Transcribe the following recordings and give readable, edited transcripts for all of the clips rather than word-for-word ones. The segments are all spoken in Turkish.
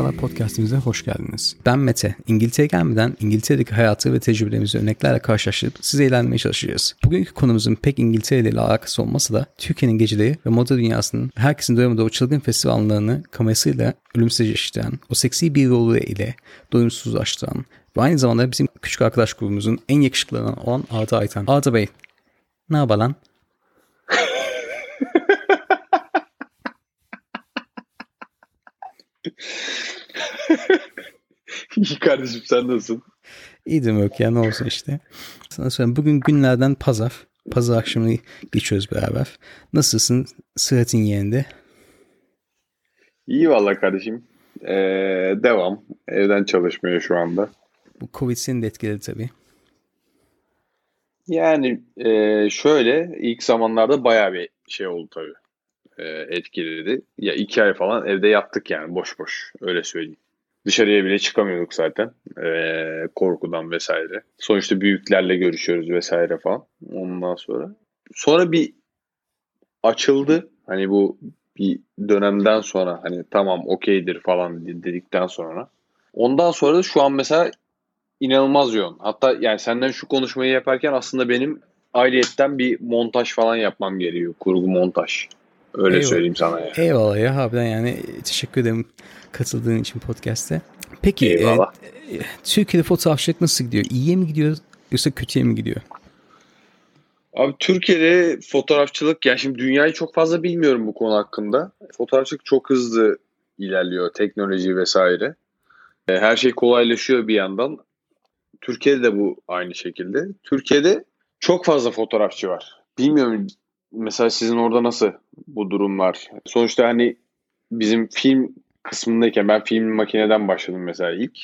Merhaba, podcastimize hoş geldiniz. Ben Mete. İngiltere'ye gelmeden İngiltere'deki hayatı ve tecrübelerimizi örneklerle karşılaştırıp size eğlenmeye çalışacağız. Bugünkü konumuzun pek İngiltere ile alakası olmasa da Türkiye'nin geceleri ve moda dünyasının herkesin doyamadığı o çılgın festival anlarını kamerasıyla ölümsüzce yaşayan, o seksi bir rolu ile doyumsuzlaştıran ve aynı zamanda bizim küçük arkadaş grubumuzun en yakışıklılarından olan Arda Aytan. Arda Bey, ne yapar lan? İyi kardeşim, sen nasılsın? İyiydim yok ya, ne olsun işte. Sana söyleyeyim, bugün günlerden pazar. Pazar akşamı geçiyoruz beraber. Nasılsın? Sıhhatin yerinde? İyi vallahi kardeşim. Devam. Evden çalışmaya şu anda. Bu Covid seni de etkiledi tabii. Yani şöyle ilk zamanlarda bayağı bir şey oldu tabii. Etkiledi. Ya 2 ay falan evde yattık yani boş boş. Öyle söyleyeyim. Dışarıya bile çıkamıyorduk zaten. Korkudan vesaire. Sonuçta büyüklerle görüşüyoruz vesaire falan. Ondan sonra. Sonra bir açıldı. Hani bu bir dönemden sonra hani tamam okeydir falan dedikten sonra. Ondan sonra da şu an mesela inanılmaz yoğun. Hatta yani senden şu konuşmayı yaparken aslında benim ayrıyetten bir montaj falan yapmam gerekiyor. Kurgu montaj. Öyle Eyvallah. söyleyeyim sana ya. Eyvallah ya, harbiden yani teşekkür ederim katıldığın için podcast'te. Peki Eyvallah. Türkiye'de fotoğrafçılık nasıl gidiyor? İyiye mi gidiyor yoksa kötüye mi gidiyor? Abi Türkiye'de fotoğrafçılık, yani şimdi dünyayı çok fazla bilmiyorum bu konu hakkında. Fotoğrafçılık çok hızlı ilerliyor, teknoloji vesaire. Her şey kolaylaşıyor bir yandan. Türkiye'de de bu aynı şekilde. Türkiye'de çok fazla fotoğrafçı var. Bilmiyorum mesela sizin orada nasıl bu durum var? Sonuçta hani bizim film kısmındayken ben film makineden başladım mesela ilk.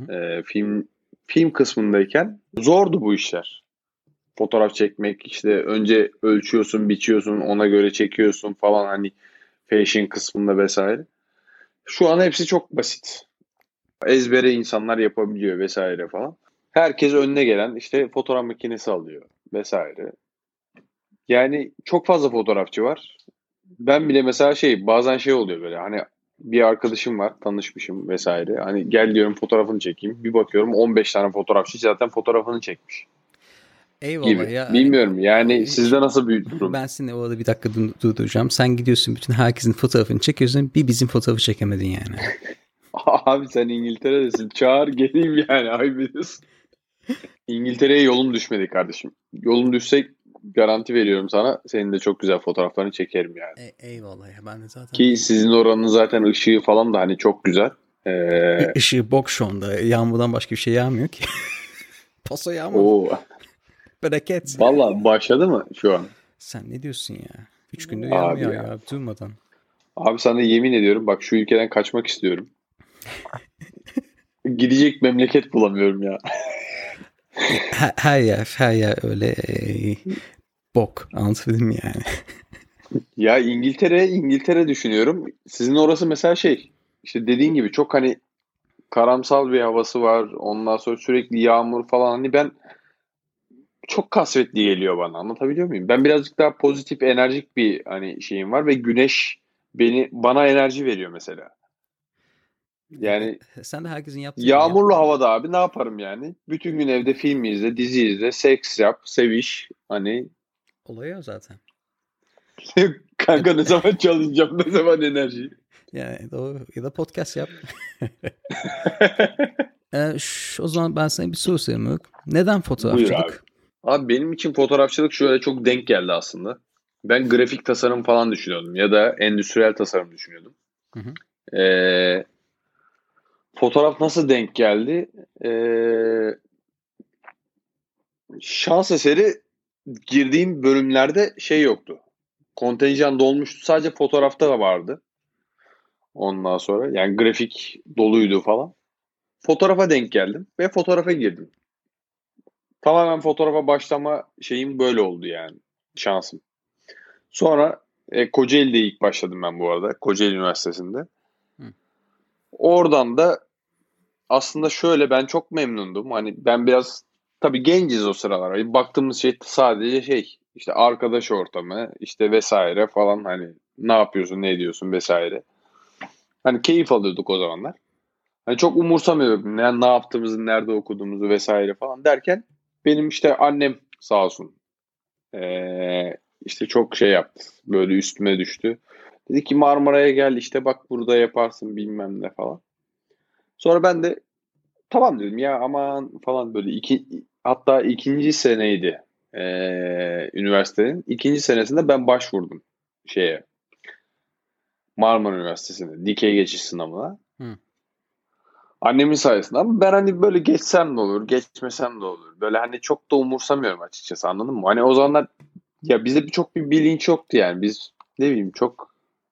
Film kısmındayken zordu bu işler. Fotoğraf çekmek işte önce ölçüyorsun, biçiyorsun, ona göre çekiyorsun falan hani fashion kısmında vesaire. Şu an hepsi çok basit. Ezbere insanlar yapabiliyor vesaire falan. Herkes önüne gelen işte fotoğraf makinesi alıyor vesaire. Yani çok fazla fotoğrafçı var. Ben bile mesela bazen oluyor böyle hani bir arkadaşım var, tanışmışım vesaire. Hani gel diyorum fotoğrafını çekeyim. Bir bakıyorum 15 tane fotoğrafçı zaten fotoğrafını çekmiş Eyvallah gibi. ya. Bilmiyorum yani sizde nasıl bir durum? Ben seni orada bir dakika durduracağım. Sen gidiyorsun bütün herkesin fotoğrafını çekiyorsun. Bir bizim fotoğrafı çekemedin yani. Abi sen İngiltere'desin. Çağır geleyim yani. Ay biliyorsun. İngiltere'ye yolum düşmedi kardeşim. Yolum düşsek garanti veriyorum sana. Senin de çok güzel fotoğraflarını çekerim yani. Eyvallah ya, ben de zaten. Ki sizin oranın zaten ışığı falan da hani çok güzel. Işığı bok şu anda. Yağmurdan başka bir şey yağmıyor ki. Paso yağmur. Oo. Bereket. Valla başladı mı şu an? Sen ne diyorsun ya? 3 gündür yağmur yağıyor ya durmadan. Abi sana yemin ediyorum bak şu ülkeden kaçmak istiyorum. Gidecek memleket bulamıyorum ya. Her yer öyle bok, anlatabildim mi yani? Ya İngiltere düşünüyorum. Sizin orası mesela işte dediğin gibi çok hani karamsal bir havası var. Ondan sonra sürekli yağmur falan. Hani ben çok kasvetli geliyor bana. Anlatabiliyor muyum? Ben birazcık daha pozitif, enerjik bir hani şeyim var ve güneş bana enerji veriyor mesela. Yani sen de herkesin yaptığı yağmurlu havada abi ne yaparım yani? Bütün gün evde film izle, dizi izle, seks yap, seviş. Hani olayı o zaten. kanka ne zaman çalışacağım, ne zaman enerji? Yani doğru. Ya da podcast yap. O zaman ben sana bir soru sorayım. Neden fotoğrafçılık? Buyur abi. Abi benim için fotoğrafçılık şöyle çok denk geldi aslında. Ben grafik tasarım falan düşünüyordum ya da endüstriyel tasarım düşünüyordum. Hı hı. Fotoğraf nasıl denk geldi? Şans eseri girdiğim bölümlerde yoktu. Kontenjan dolmuştu. Sadece fotoğrafta da vardı. Ondan sonra yani grafik doluydu falan. Fotoğrafa denk geldim ve fotoğrafa girdim. Tamamen fotoğrafa başlama şeyim böyle oldu yani. Şansım. Sonra Kocaeli'de ilk başladım ben bu arada. Kocaeli Üniversitesi'nde. Hı. Oradan da aslında şöyle ben çok memnundum. Hani ben biraz tabii genciz o sıralar. Hani baktığımız şey sadece işte arkadaş ortamı işte vesaire falan hani ne yapıyorsun ne ediyorsun vesaire. Hani keyif alıyorduk o zamanlar. Hani çok umursamıyordum ne yaptığımızı, nerede okuduğumuzu vesaire falan derken benim işte annem sağ olsun işte çok şey yaptı. Böyle üstüme düştü. Dedi ki Marmara'ya gel işte bak burada yaparsın bilmem ne falan. Sonra ben de tamam dedim ya aman falan böyle hatta ikinci seneydi üniversitenin. İkinci senesinde ben başvurdum şeye Marmara Üniversitesi'ne dikey geçiş sınavına. Hı. Annemin sayesinde ama ben hani böyle geçsem de olur, geçmesem de olur. Böyle hani çok da umursamıyorum açıkçası anladın mı? Hani o zamanlar ya bizde çok bir bilinç yoktu yani. Biz ne bileyim çok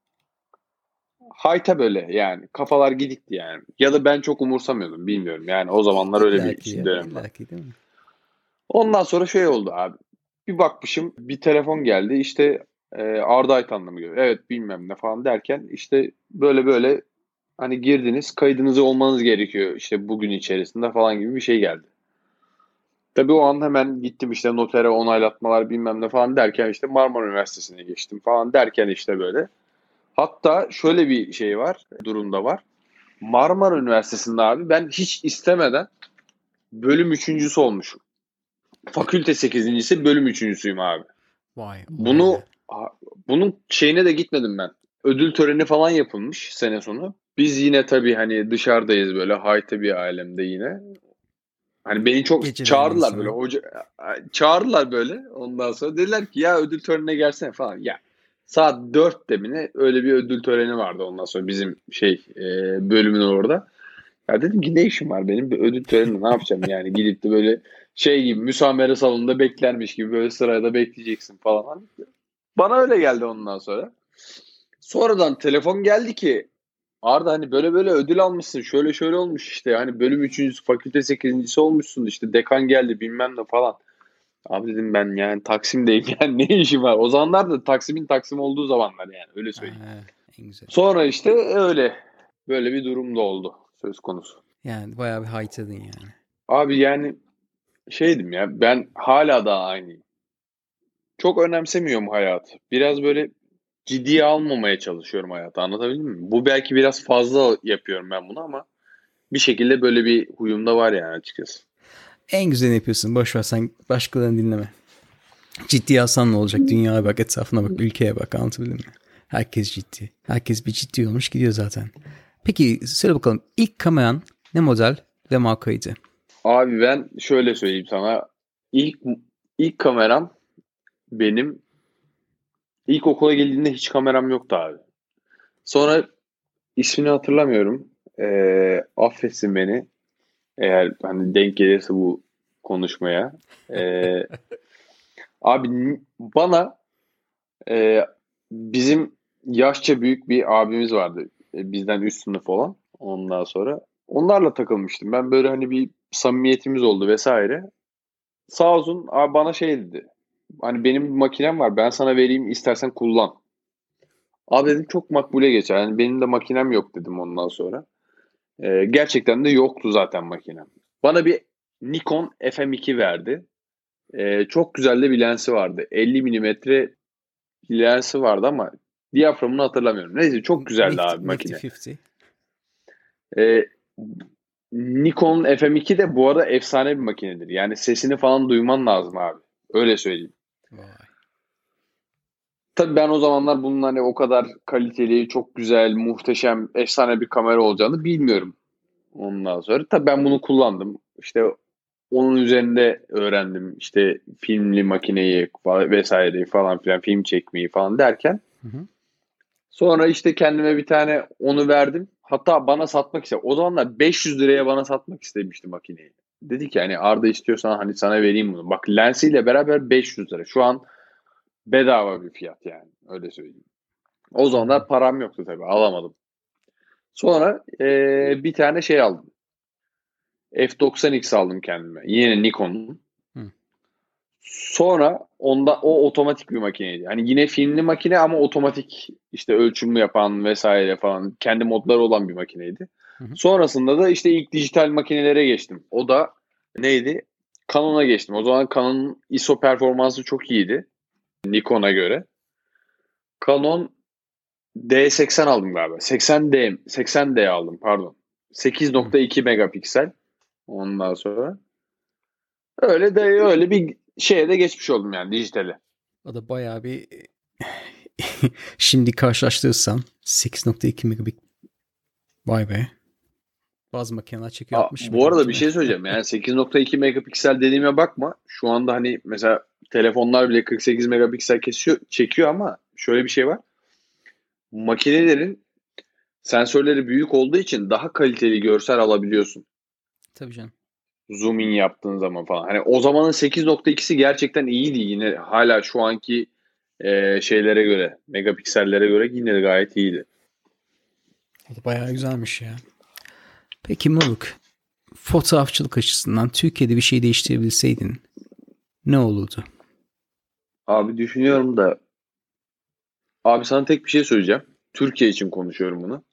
hayta böyle yani kafalar gidikti yani. Ya da ben çok umursamıyordum bilmiyorum yani o zamanlar öyle İlla bir ki ya. dönem var. İlla ki değil mi? Ondan sonra şey oldu abi. Bir bakmışım bir telefon geldi işte Arda Aytan'la mı görüyor? Evet bilmem ne falan derken işte böyle böyle hani girdiniz kaydınızı olmanız gerekiyor işte bugün içerisinde falan gibi bir şey geldi. Tabii o an hemen gittim işte notere onaylatmalar bilmem ne falan derken işte Marmara Üniversitesi'ne geçtim falan derken işte böyle. Hatta şöyle bir şey var, durumda var. Marmara Üniversitesi'nde abi ben hiç istemeden bölüm üçüncüsü olmuşum. Fakülte sekizincisi, bölüm üçüncüsüyüm abi. Vay vay Bunu be. bunun şeyine de gitmedim ben. Ödül töreni falan yapılmış sene sonu. Biz yine tabii hani dışarıdayız böyle hayta bir alemde yine. Hani beni çok Geceleyin çağırdılar böyle insanı. hoca çağırdılar böyle ondan sonra dediler ki ya ödül törenine gelsene falan. Ya saat 4'te mi ne öyle bir ödül töreni vardı ondan sonra bizim bölümün orada. Ya dedim ki ne işim var benim bir ödül töreninde ne yapacağım yani gidip de böyle şey gibi müsamere salonunda beklermiş gibi böyle sırada bekleyeceksin falan. Bana öyle geldi ondan sonra. Sonradan telefon geldi ki Arda hani böyle böyle ödül almışsın. Şöyle şöyle olmuş işte. Hani bölüm üçüncüsü, fakülte sekizincisi olmuşsun. İşte dekan geldi bilmem ne falan. Abi dedim ben yani Taksim'deyim yani ne işim var? O zamanlar da Taksim'in Taksim olduğu zamanlar yani öyle söyleyeyim. En güzel. Sonra işte öyle böyle bir durum da oldu söz konusu. Yani bayağı bir haytadın yani. Abi yani şeydim ya ben hala da aynıyım. Çok önemsemiyorum hayatı. Biraz böyle ciddiye almamaya çalışıyorum hayatı. Anlatabildim mi? Bu belki biraz fazla yapıyorum ben bunu ama bir şekilde böyle bir huyum da var yani açıkçası. En güzelini yapıyorsun. Boş ver sen başkalarını dinleme. Ciddiye alsan ne olacak? Dünyaya bak, etrafına bak, ülkeye bak. Anlatabildim mi? Herkes ciddi. Herkes bir ciddi olmuş gidiyor zaten. Peki söyle bakalım ilk kameran ne model ve markaydı? Abi ben şöyle söyleyeyim sana. İlk ilk kameram benim ilk okula geldiğinde hiç kameram yoktu abi. Sonra ismini hatırlamıyorum. Affetsin beni. Eğer hani denk gelirse bu konuşmaya. Ee, abi bana e, bizim yaşça büyük bir abimiz vardı. Bizden üst sınıf olan. Ondan sonra. Onlarla takılmıştım. Ben böyle hani bir samimiyetimiz oldu vesaire. Sağ olsun abi bana şey dedi. Hani benim bir makinem var ben sana vereyim istersen kullan. Abi dedim çok makbule geçer. Yani benim de makinem yok dedim ondan sonra. Gerçekten de yoktu zaten makinem. Bana bir Nikon FM2 verdi. Çok güzel de bir lensi vardı. 50 milimetre lensi vardı ama diyaframını hatırlamıyorum. Neyse çok güzeldi abi Nifty makine. 50. Ee, Nikon FM2 de bu arada efsane bir makinedir. Yani sesini falan duyman lazım abi. Öyle söyleyeyim. Vay. Tabii ben o zamanlar bunun hani o kadar kaliteli, çok güzel, muhteşem, efsane bir kamera olacağını bilmiyorum. Ondan sonra tabii ben bunu kullandım. İşte onun üzerinde öğrendim. İşte filmli makineyi vesaireyi falan filan film çekmeyi falan derken Hı hı. sonra işte kendime bir tane onu verdim. Hatta bana satmak istedi. O zamanlar 500 liraya bana satmak istemişti makineyi. Dedi ki hani Arda istiyorsan hani sana vereyim bunu. Bak lensiyle beraber 500 lira. Şu an bedava bir fiyat yani. Öyle söyleyeyim. O Anladım. zamanlar param yoktu tabii alamadım. Sonra bir tane şey aldım. F90X aldım kendime. Yine Nikon'un. Hı. Sonra onda o otomatik bir makineydi. Hani yine filmli makine ama otomatik işte ölçümü yapan vesaire falan kendi modları olan bir makineydi. Hı hı. Sonrasında da işte ilk dijital makinelere geçtim. O da neydi? Canon'a geçtim. O zaman Canon'un ISO performansı çok iyiydi Nikon'a göre. Canon D80 aldım galiba. 80D aldım pardon. 8.2 megapiksel. Ondan sonra. Öyle bir şeye de geçmiş oldum yani dijitale. O da bayağı bir şimdi karşılaştırırsam 8.2 megabit. Vay be. Bazı makineler çekiyor 60 Bu arada bir megabitine. şey söyleyeceğim. Yani 8.2 megapiksel dediğime bakma. Şu anda hani mesela telefonlar bile 48 megapiksel çekiyor ama şöyle bir şey var. Makinelerin sensörleri büyük olduğu için daha kaliteli görsel alabiliyorsun. Tabii canım. Zoom in yaptığın zaman falan. Hani o zamanın 8.2'si gerçekten iyiydi. Yine hala şu anki şeylere göre, megapiksellere göre yine de gayet iyiydi. O da bayağı güzelmiş ya. Peki Moruk, fotoğrafçılık açısından Türkiye'de bir şey değiştirebilseydin ne olurdu? Abi düşünüyorum da abi sana tek bir şey söyleyeceğim. Türkiye için konuşuyorum bunu.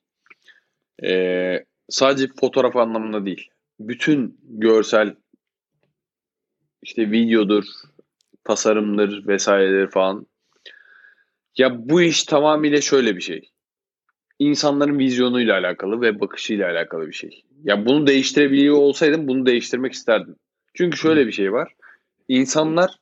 Sadece fotoğraf anlamında değil. Bütün görsel işte videodur, tasarımdır vesairedir falan. Ya bu iş tamamıyla şöyle bir şey. İnsanların vizyonuyla alakalı ve bakışıyla alakalı bir şey. Ya bunu değiştirebiliyor olsaydım bunu değiştirmek isterdim. Çünkü şöyle bir şey var. İnsanlar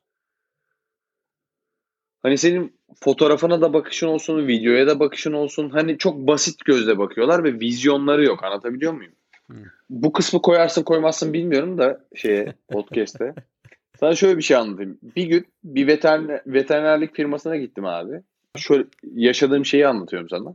hani senin fotoğrafına da bakışın olsun, videoya da bakışın olsun. Hani çok basit gözle bakıyorlar ve vizyonları yok. Anlatabiliyor muyum? Hmm. Bu kısmı koyarsın koymazsın bilmiyorum da podcast'te. Sana şöyle bir şey anlatayım. Bir gün bir veterinerlik firmasına gittim abi. Şöyle yaşadığım şeyi anlatıyorum sana.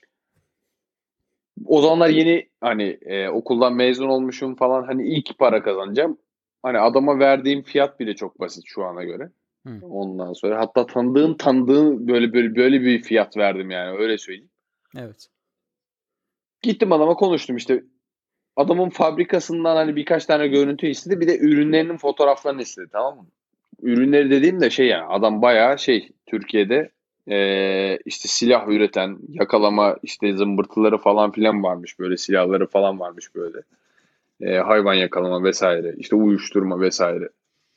O zamanlar yeni hani okuldan mezun olmuşum falan hani ilk para kazanacağım. Hani adama verdiğim fiyat bile çok basit şu ana göre. Hmm. Ondan sonra hatta tanıdığım böyle bir fiyat verdim yani öyle söyleyeyim. Evet. Gittim adama konuştum işte adamın fabrikasından hani birkaç tane görüntü istedi bir de ürünlerinin fotoğraflarını istedi tamam mı? Ürünleri dediğim de şey yani adam bayağı şey Türkiye'de işte silah üreten yakalama işte zımbırtıları falan filan varmış böyle silahları falan varmış böyle. Hayvan yakalama vesaire işte uyuşturma vesaire.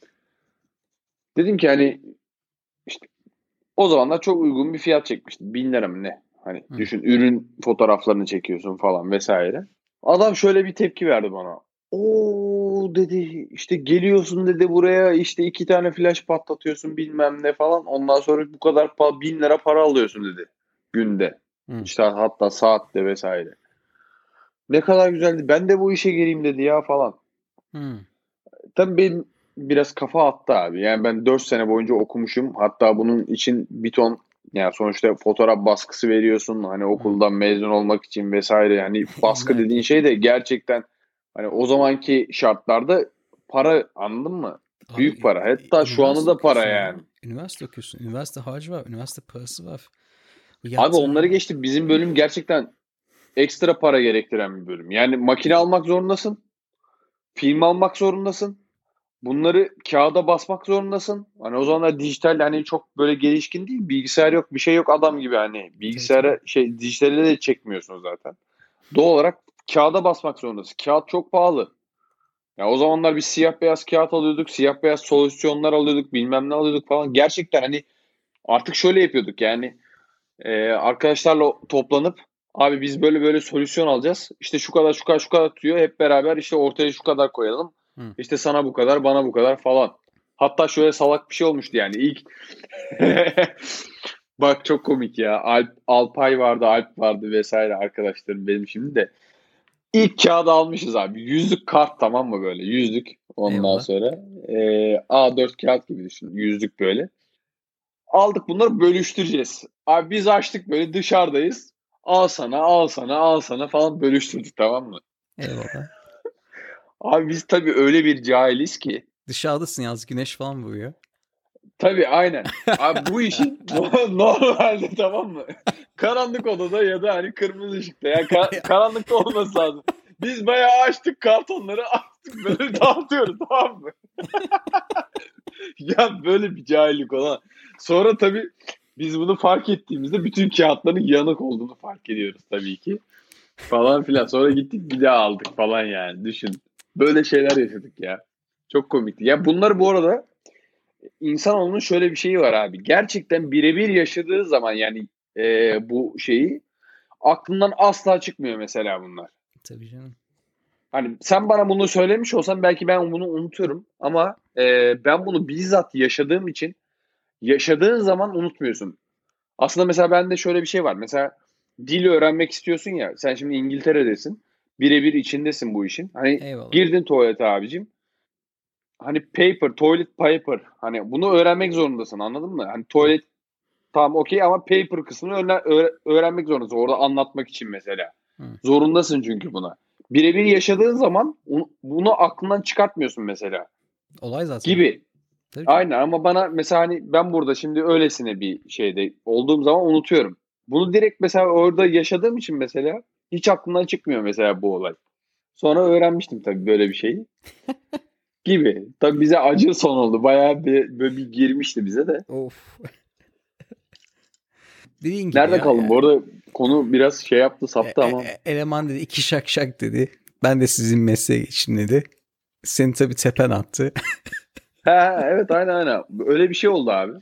Dedim ki hani işte o zamanlar çok uygun bir fiyat çekmiştim. 1.000 lira mı ne? Hani Hmm. düşün ürün fotoğraflarını çekiyorsun falan vesaire. Adam şöyle bir tepki verdi bana. Oo dedi işte geliyorsun dedi buraya işte 2 tane flash patlatıyorsun bilmem ne falan. Ondan sonra bu kadar 1.000 lira para alıyorsun dedi günde. Hmm. İşte hatta saatte vesaire. Ne kadar güzeldi. Ben de bu işe gireyim dedi ya falan. Hmm. Tabii benim biraz kafa attı abi. Yani ben 4 sene boyunca okumuşum. Hatta bunun için bir ton yani sonuçta fotoğraf baskısı veriyorsun. Hani Hmm. okuldan mezun olmak için vesaire. Hani baskı İlla dediğin ki. şey de gerçekten hani o zamanki şartlarda para anladın mı? Abi Büyük para. Hatta şu anda üniversite da para okuyorsun ya. yani. Üniversite okuyorsun. Üniversite harcı var. Üniversite parası var. Bu Abi yaptığın onları geçti. Bizim bölüm gerçekten ekstra para gerektiren bir bölüm. Yani makine almak zorundasın. Film almak zorundasın. Bunları kağıda basmak zorundasın. Hani o zamanlar dijital hani çok böyle gelişkin değil. Bilgisayar yok, bir şey yok adam gibi hani. tabii tabii. Bilgisayara dijitale de çekmiyorsun zaten. Doğal olarak kağıda basmak zorundasın. Kağıt çok pahalı. Ya o zamanlar biz siyah beyaz kağıt alıyorduk, siyah beyaz solüsyonlar alıyorduk, bilmem ne alıyorduk falan. Gerçekten hani artık şöyle yapıyorduk yani arkadaşlarla toplanıp abi biz böyle böyle solüsyon alacağız. İşte şu kadar şu kadar şu kadar tutuyor. Hep beraber işte ortaya şu kadar koyalım. Hmm. İşte sana bu kadar, bana bu kadar falan. Hatta şöyle salak bir şey olmuştu yani. İlk bak çok komik ya. Alpay vardı, Alp vardı vesaire arkadaşlarım benim şimdi de. İlk kağıdı almışız abi. Yüzlük kart tamam mı böyle? Yüzlük ondan Eyvallah. sonra. A4 kağıt gibi düşün. Yüzlük böyle. Aldık bunları bölüştüreceğiz. Abi biz açtık böyle dışarıdayız. Al sana, al sana, al sana falan bölüştürdük tamam mı? Eyvallah. Abi biz tabii öyle bir cahiliz ki. Dışarıdasın yalnız güneş falan vuruyor. Tabii aynen. Abi bu işin normalde tamam mı? Karanlık odada ya da hani kırmızı ışıkta. Yani karanlıkta olması lazım. Biz bayağı açtık kartonları açtık böyle dağıtıyoruz tamam mı? Ya böyle bir cahillik olan. Sonra tabii biz bunu fark ettiğimizde bütün kağıtların yanık olduğunu fark ediyoruz tabii ki. Falan filan. Sonra gittik bir daha aldık falan yani. Düşün. Böyle şeyler yaşadık ya. Çok komikti. Ya bunlar bu arada insanoğlunun şöyle bir şeyi var abi. Gerçekten birebir yaşadığı zaman yani bu şeyi aklından asla çıkmıyor mesela bunlar. Tabii canım. Hani sen bana bunu söylemiş olsan belki ben bunu unutuyorum ama ben bunu bizzat yaşadığım için yaşadığın zaman unutmuyorsun. Aslında mesela bende şöyle bir şey var. Mesela dil öğrenmek istiyorsun ya. Sen şimdi İngiltere'desin. Birebir içindesin bu işin. Hani Eyvallah. girdin tuvalete abicim. Hani paper, toilet paper. Hani bunu öğrenmek zorundasın, anladın mı? Hani Hı, tuvalet tamam okey ama paper kısmını öğrenmek zorundasın. Orada anlatmak için mesela. hı. Zorundasın çünkü buna. Birebir yaşadığın zaman bunu aklından çıkartmıyorsun mesela. Olay zaten o. Gibi. Tabii canım. Aynen ama bana mesela hani ben burada şimdi öylesine bir şeyde olduğum zaman unutuyorum. Bunu direkt mesela orada yaşadığım için mesela hiç aklımdan çıkmıyor mesela bu olay. Sonra öğrenmiştim tabii böyle bir şeyi gibi. Tabii bize acı son oldu. Bayağı bir böyle bir girmişti bize de. Of. Dediğin gibi Nerede ya kaldım? yani. Bu arada konu biraz şey yaptı, saptı ama. Eleman dedi iki şak şak dedi. Ben de sizin mesleğe geçin dedi. Seni tabii tepen attı. Ha evet aynen. Öyle bir şey oldu abi.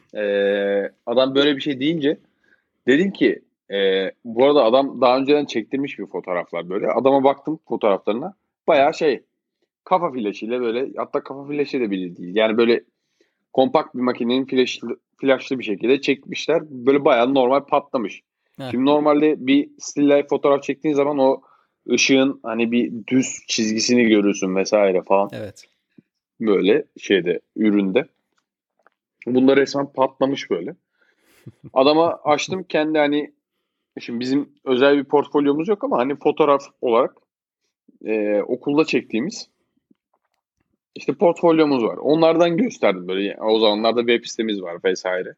Adam böyle bir şey deyince dedim ki bu arada adam daha önceden çektirmiş bir fotoğraflar böyle. Adama baktım fotoğraflarına. Bayağı Evet. şey kafa flaşıyla böyle hatta kafa flaşı da bile değil. Yani böyle kompakt bir makinenin flaşlı bir şekilde çekmişler. Böyle bayağı normal patlamış. Heh, Şimdi normalde bir still life fotoğraf çektiğin zaman o ışığın hani bir düz çizgisini görürsün vesaire falan evet. böyle şeyde üründe. Bunda resmen patlamış böyle. Adama açtım kendi hani şimdi bizim özel bir portfolyomuz yok ama hani fotoğraf olarak okulda çektiğimiz işte portfolyomuz var. Onlardan gösterdim böyle. Yani o zamanlarda web sitemiz var vesaire.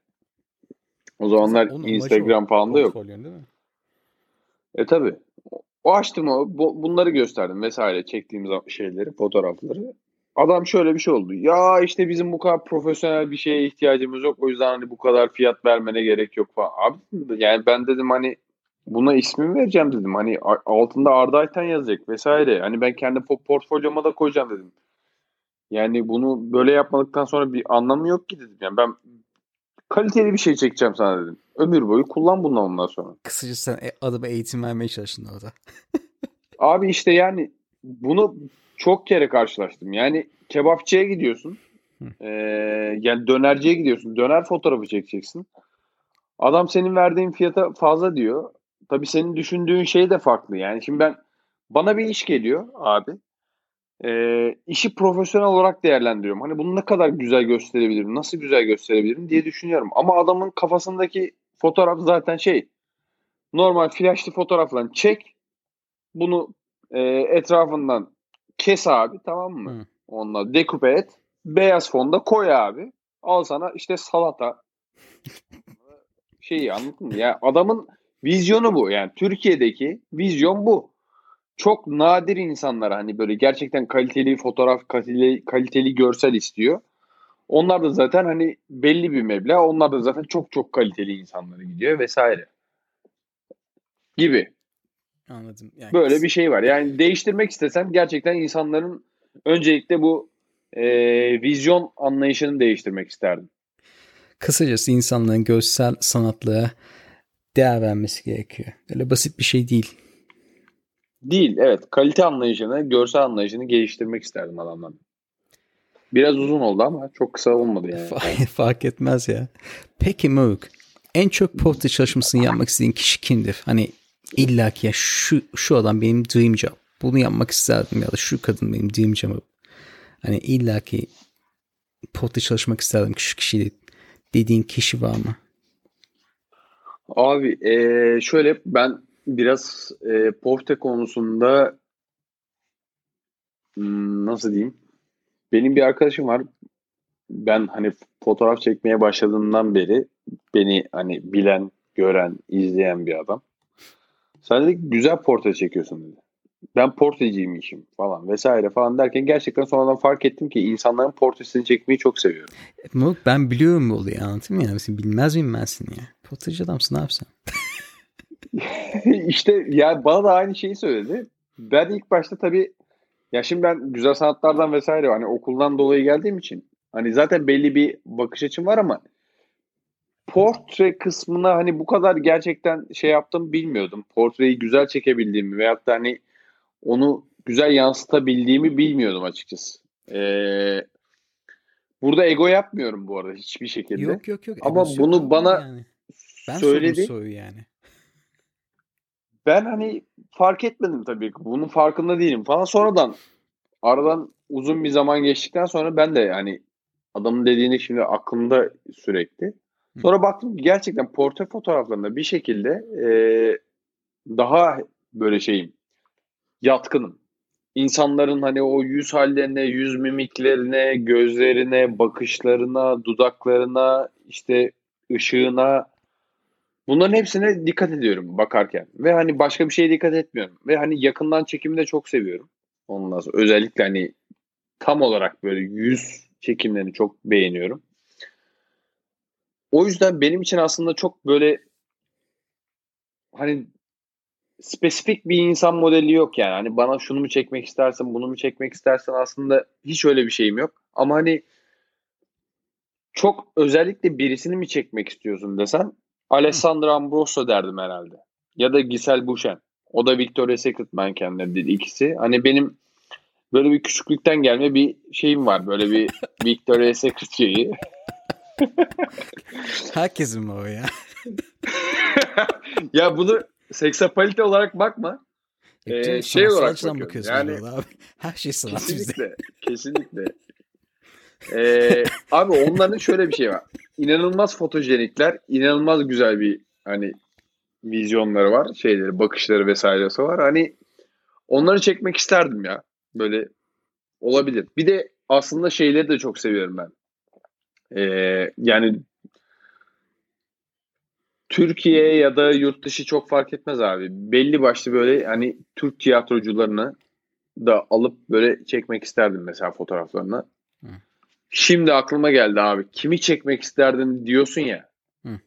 O Zaten zamanlar onun amacı o. Instagram falan da yok. Portfolyon değil mi? Tabii. O açtım bunları gösterdim vesaire çektiğimiz şeyleri, fotoğrafları. Adam şöyle bir şey oldu. Ya işte bizim bu kadar profesyonel bir şeye ihtiyacımız yok. O yüzden hani bu kadar fiyat vermene gerek yok falan. Abi yani ben dedim hani buna ismimi vereceğim dedim. Hani altında Arda Ayten yazacak vesaire. Hani ben kendi portfolyoma da koyacağım dedim. Yani bunu böyle yapmadıktan sonra bir anlamı yok ki dedim. Yani ben kaliteli bir şey çekeceğim sana dedim. Ömür boyu kullan bundan ondan sonra. Kısaca sen adama eğitim vermeye çalıştın orada. Abi işte yani bunu çok kere karşılaştım. Yani kebapçıya gidiyorsun. Hı. Yani dönerciye gidiyorsun. Döner fotoğrafı çekeceksin. Adam senin verdiğin fiyata fazla diyor. Tabii senin düşündüğün şey de farklı. Yani şimdi bana bir iş geliyor abi. İşi profesyonel olarak değerlendiriyorum. Hani bunu ne kadar güzel gösterebilirim, nasıl güzel gösterebilirim diye düşünüyorum. Ama adamın kafasındaki fotoğraf zaten şey, normal flaşlı fotoğrafla çek, bunu etrafından kes abi, tamam mı? Hı. Onunla dekoupe et, beyaz fonda koy abi. Al sana işte salata şeyi, anladın mı? Ya adamın vizyonu bu. Yani Türkiye'deki vizyon bu. Çok nadir insanlar hani böyle gerçekten kaliteli fotoğraf, kaliteli görsel istiyor. Onlar da zaten hani belli bir meblağ. Onlar da zaten çok çok kaliteli insanlara gidiyor vesaire gibi. Anladım. Yani Böyle bir şey var. Yani değiştirmek istesem gerçekten insanların öncelikle bu vizyon anlayışını değiştirmek isterdim. kısacası insanların görsel sanatlığa değer vermesi gerekiyor. Öyle basit bir şey değil. Değil, evet. Kalite anlayışını, görsel anlayışını geliştirmek isterdim adamdan. Biraz uzun oldu ama çok kısa olmadı yani. Fark etmez ya. Peki Moruk, en çok portre çalışmasını yapmak istediğin kişi kimdir? Hani illa ki ya şu adam benim dream job. Bunu yapmak isterdim ya da şu kadın benim dream job. Hani illa ki portre çalışmak isterdim şu kişi dediğin kişi var mı? Abi şöyle ben biraz portre konusunda nasıl diyeyim? Benim bir arkadaşım var. Ben hani fotoğraf çekmeye başladığımdan beri beni hani bilen, gören, izleyen bir adam. Sen dedi ki, güzel portre çekiyorsun dedi. Ben portreciymişim falan vesaire falan derken gerçekten sonradan fark ettim ki insanların portresini çekmeyi çok seviyorum. Moruk ben biliyorum bu olayı anlatayım mı ya? Mesela bilmez miyim ben seni ya? Portreci adamsın ne yapsam? İşte yani bana da aynı şeyi söyledi. Ben ilk başta tabii ya şimdi ben güzel sanatlardan vesaire hani okuldan dolayı geldiğim için hani zaten belli bir bakış açım var ama portre kısmına hani bu kadar gerçekten şey yaptım bilmiyordum. Portreyi güzel çekebildiğimi veyahut da hani onu güzel yansıtabildiğimi bilmiyordum açıkçası. Burada ego yapmıyorum bu arada hiçbir şekilde. Yok. Ama Egosu bunu yok bana yani. Ben sordum söyledi. soruyu yani. Ben hani fark etmedim tabii ki. Bunun farkında değilim falan. Sonradan aradan uzun bir zaman geçtikten sonra ben de hani adamın dediğini şimdi aklımda sürekli. Sonra baktım ki gerçekten portre fotoğraflarında bir şekilde daha böyle yatkınım. İnsanların hani o yüz hallerine, yüz mimiklerine, gözlerine, bakışlarına, dudaklarına, işte ışığına, bunların hepsine dikkat ediyorum bakarken. Ve hani başka bir şeye dikkat etmiyorum. Ve hani yakından çekimi de çok seviyorum. Ondan sonra özellikle hani tam olarak böyle yüz çekimlerini çok beğeniyorum. O yüzden benim için aslında çok böyle hani spesifik bir insan modeli yok yani. Hani bana şunu mu çekmek istersin, bunu mu çekmek istersen, aslında hiç öyle bir şeyim yok. Ama hani çok özellikle birisini mi çekmek istiyorsun desen Alessandra Ambrosio derdim herhalde. Ya da Giselle Bündchen. O da Victoria's Secret mankenleri dedi ikisi. Hani benim böyle bir küçüklükten gelme bir şeyim var. Böyle bir Victoria's Secret şeyi. Herkesin mi o ya? Ya bunu seksapalite olarak bakma. Şey olarak bakıyorum. Yani abi. Her şey sanat bizde. Kesinlikle. Abi onların şöyle bir şey var. İnanılmaz fotojenikler, inanılmaz güzel bir hani vizyonları var, bakışları vesairesi var. Hani onları çekmek isterdim ya. Böyle olabilir. Bir de aslında şeyleri de çok seviyorum ben. Yani Türkiye ya da yurt dışı çok fark etmez abi. Belli başlı böyle hani Türk tiyatrocularını da alıp böyle çekmek isterdim mesela fotoğraflarını. Hı. Şimdi aklıma geldi abi. Kimi çekmek isterdin diyorsun ya. Hı.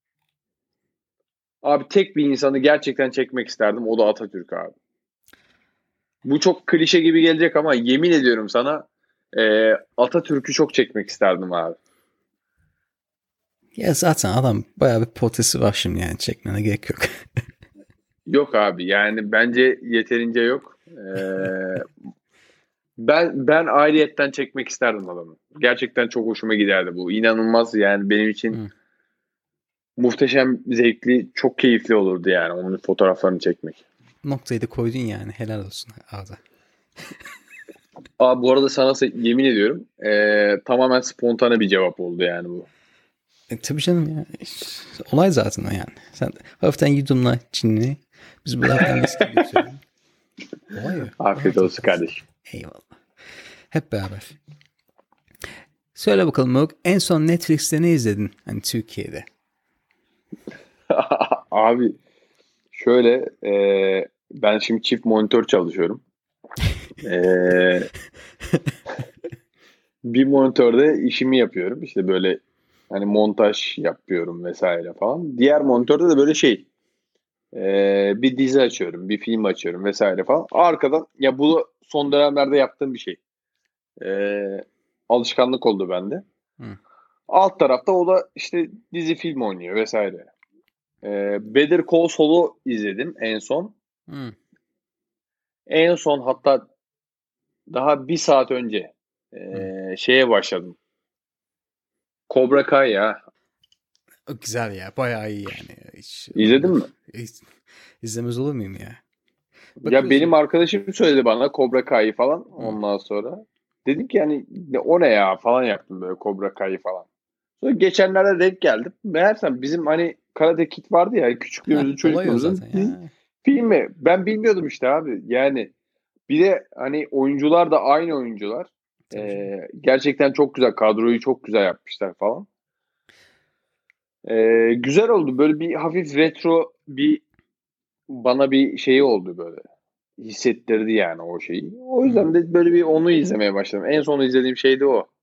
Abi tek bir insanı gerçekten çekmek isterdim. O da Atatürk abi. Bu çok klişe gibi gelecek ama yemin ediyorum sana Atatürk'ü çok çekmek isterdim abi. Ya zaten adam bayağı bir portresi var şimdi yani çekmene gerek yok. Yok abi yani bence yeterince yok. Ben ayrıyetten çekmek isterdim adamı. Gerçekten çok hoşuma giderdi bu. İnanılmaz yani benim için muhteşem, zevkli, çok keyifli olurdu yani onun fotoğraflarını çekmek. Noktayı da koydun yani helal olsun Arda. Abi bu arada sana yemin ediyorum tamamen spontane bir cevap oldu yani bu. Tabii canım ya. Olay zaten o yani. Sen hafiften yudumla Çinli. Biz bu hafiften viski götürelim. Olay o. Afiyet olsun kardeşim. Eyvallah. Hep beraber. Söyle bakalım Moruk. En son Netflix'te ne izledin? Hani Türkiye'de. Abi şöyle ben şimdi çift monitör çalışıyorum. Bir monitörde işimi yapıyorum. İşte böyle hani montaj yapıyorum vesaire falan. Diğer monitörde de böyle bir dizi açıyorum, bir film açıyorum vesaire falan. Arkadan ya bu son dönemlerde yaptığım bir şey. Alışkanlık oldu bende. Hı. Alt tarafta o da işte dizi film oynuyor vesaire. Better Call Saul'u izledim en son. Hı. En son hatta daha bir saat önce şeye başladım. Cobra Kai ya. O güzel ya. Bayağı iyi yani. Hiç, İzledin mi? İzlemez olur muyum ya? Ya benim arkadaşım söyledi bana Cobra Kai'yi falan ondan sonra. Dedim ki yani o ne ya falan yaptım böyle Cobra Kai falan. Sonra geçenlerde denk geldim. Meğersem bizim hani Karate Kid vardı ya küçüklüğümüzün çocukluğumuzun filmi. Ben bilmiyordum işte abi. Yani bir de hani oyuncular da aynı oyuncular. Gerçekten çok güzel. Kadroyu çok güzel yapmışlar falan. Güzel oldu. Böyle bir hafif retro bana bir şeyi oldu böyle. Hissettirdi yani o şeyi. O yüzden de böyle bir onu izlemeye başladım. En son izlediğim şey de o.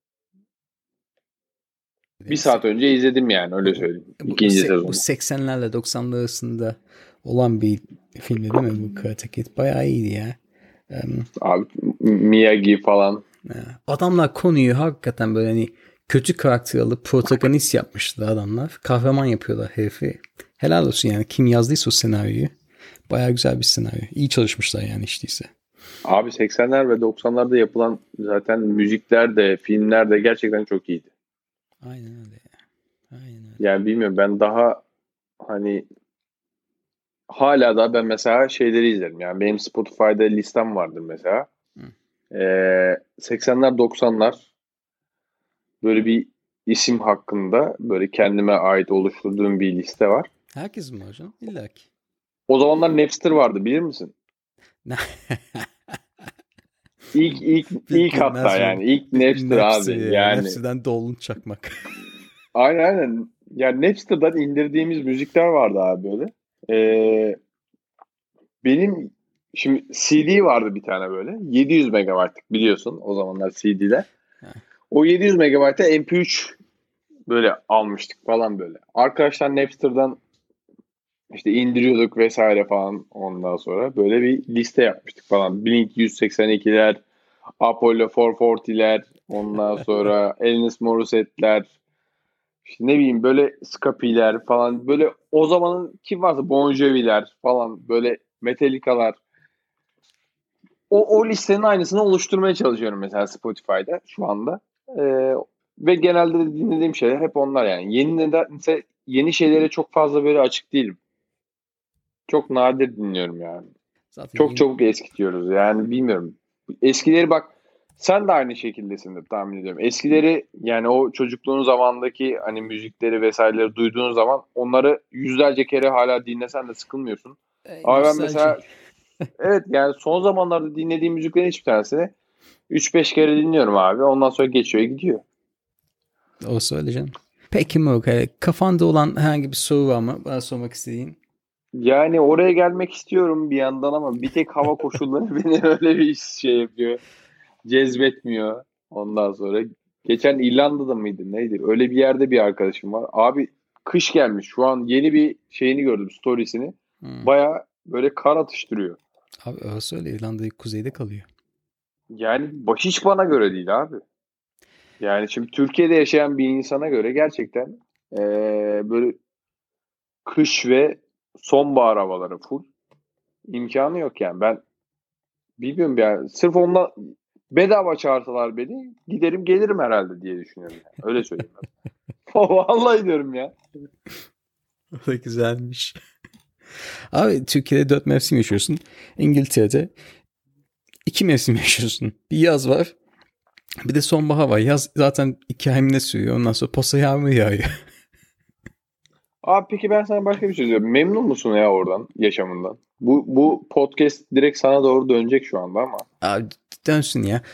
Bir saat önce izledim yani öyle söyleyeyim. İkinci sezonu. Bu 80'lerle 90'lar arasında olan bir filmdi değil mi bu Karate Kid? Bayağı iyiydi ya. Abi Miyagi falan. Adamlar konuyu hakikaten böyle hani kötü karakter alıp protagonist yapmışlar adamlar. Kahraman yapıyorlar herifi. Helal olsun yani. Kim yazdıysa o senaryoyu. Bayağı güzel bir senaryo. İyi çalışmışlar yani işteyse. Abi 80'ler ve 90'larda yapılan zaten müzikler de filmler de gerçekten çok iyiydi. Aynen öyle. Aynen öyle. Yani bilmiyorum, ben daha hani hala da ben mesela şeyleri izlerim. Yani benim Spotify'da listem vardır mesela. Hı. 80'ler 90'lar böyle bir isim hakkında böyle kendime ait oluşturduğum bir liste var. Herkes mi hocam? İlla ki. O zamanlar Napster vardı, bilir misin? İlk hatta Bilmez miyim? yani ilk Napster Napster abi ya. yani. Napster'den dolun çakmak. Aynen. Yani Napster'dan indirdiğimiz müzikler vardı abi böyle. Ee, benim şimdi CD vardı bir tane böyle. 700 megabaytlık, biliyorsun o zamanlar CD'ler. O 700 megabayta MP3 böyle almıştık falan böyle. Arkadaşlar Napster'dan işte indiriyorduk vesaire falan, ondan sonra böyle bir liste yapmıştık falan. Blink 182'ler, Apollo 440'ler, ondan sonra Alanis Morissette'ler, İşte ne bileyim böyle Scapi'ler falan, böyle o zamanın kim varsa Bon Jovi'ler falan, böyle Metallica'lar. O listenin aynısını oluşturmaya çalışıyorum mesela Spotify'da şu anda. Ee, ve genelde de dinlediğim şeyler hep onlar yani. Nedense yeni şeylere çok fazla böyle açık değilim. Çok nadir dinliyorum yani. Zaten Çok yeni çabuk eskitiyoruz yani, bilmiyorum. Eskileri bak, sen de aynı şekildesindir tahmin ediyorum. Eskileri yani o çocukluğun zamandaki hani müzikleri vesaireleri duyduğun zaman onları yüzlerce kere hala dinlesen de sıkılmıyorsun. Ama ben nostalji. mesela evet yani son zamanlarda dinlediğim müziklerin hiçbir tanesini 3-5 kere dinliyorum abi. Ondan sonra geçiyor gidiyor. O söyle canım. Peki Moruk, kafanda olan herhangi bir soru var mı? Bana sormak istediğin. Yani oraya gelmek istiyorum bir yandan ama bir tek hava koşulları beni öyle bir şey yapıyor. Cezbetmiyor. Ondan sonra geçen İrlanda'da mıydı neydi? Öyle bir yerde bir arkadaşım var. Abi kış gelmiş. Şu an yeni bir şeyini gördüm, storiesini. Hmm. Baya böyle kar atıştırıyor. Abi orası öyle. İrlanda kuzeyde kalıyor. Yani hiç bana göre değil abi. Yani şimdi Türkiye'de yaşayan bir insana göre gerçekten böyle kış ve sonbahar havaları full. İmkanı yok yani. Ben bilmiyorum yani. Sırf ondan bedava çağırsalar beni, giderim gelirim herhalde diye düşünüyorum. Yani. Öyle söyleyeyim ben. Vallahi diyorum ya. O da güzelmiş. Abi Türkiye'de 4 mevsim yaşıyorsun. İngiltere'de 2 mevsim yaşıyorsun. Bir yaz var. Bir de sonbahar var. Yaz zaten 2 ay mı ne sürüyor. Ondan sonra posa yağmur yağıyor. Abi peki ben sana başka bir şey söyleyeyim. Memnun musun ya oradan, yaşamından? Bu podcast direkt sana doğru dönecek şu anda ama. Abi dönsün ya.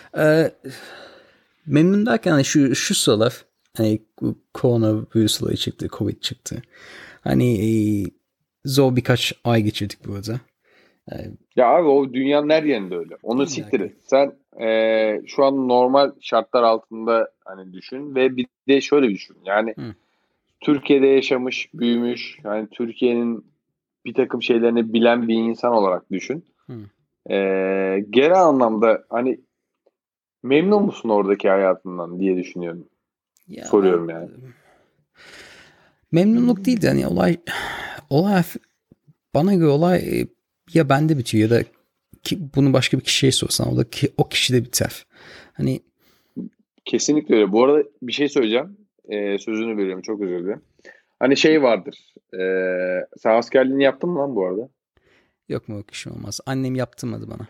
Memnun derken hani şu sıralar hani koronavirüs olayı çıktı. Covid çıktı. Hani zor birkaç ay geçirdik burada. Ya abi o dünyanın her yerinde öyle. Onu İlla siktir ki. et. Sen şu an normal şartlar altında hani düşün ve bir de şöyle düşün. Yani Hı. Türkiye'de yaşamış, büyümüş, yani Türkiye'nin bir takım şeylerini bilen bir insan olarak düşün. Hı. Genel anlamda hani memnun musun oradaki hayatından diye düşünüyorum. Ya abi, Soruyorum yani. memnunluk değil de hani olay bana göre olay ya bende bitiyor ya da bunu başka bir kişiye sorsan o kişide biter. Hani Kesinlikle öyle. Bu arada bir şey söyleyeceğim. Sözünü veriyorum. Çok özür dilerim. Hani şey vardır. Sen askerliğini yaptın mı lan bu arada? yok mu, o kişi olmaz. Annem yaptırmadı bana.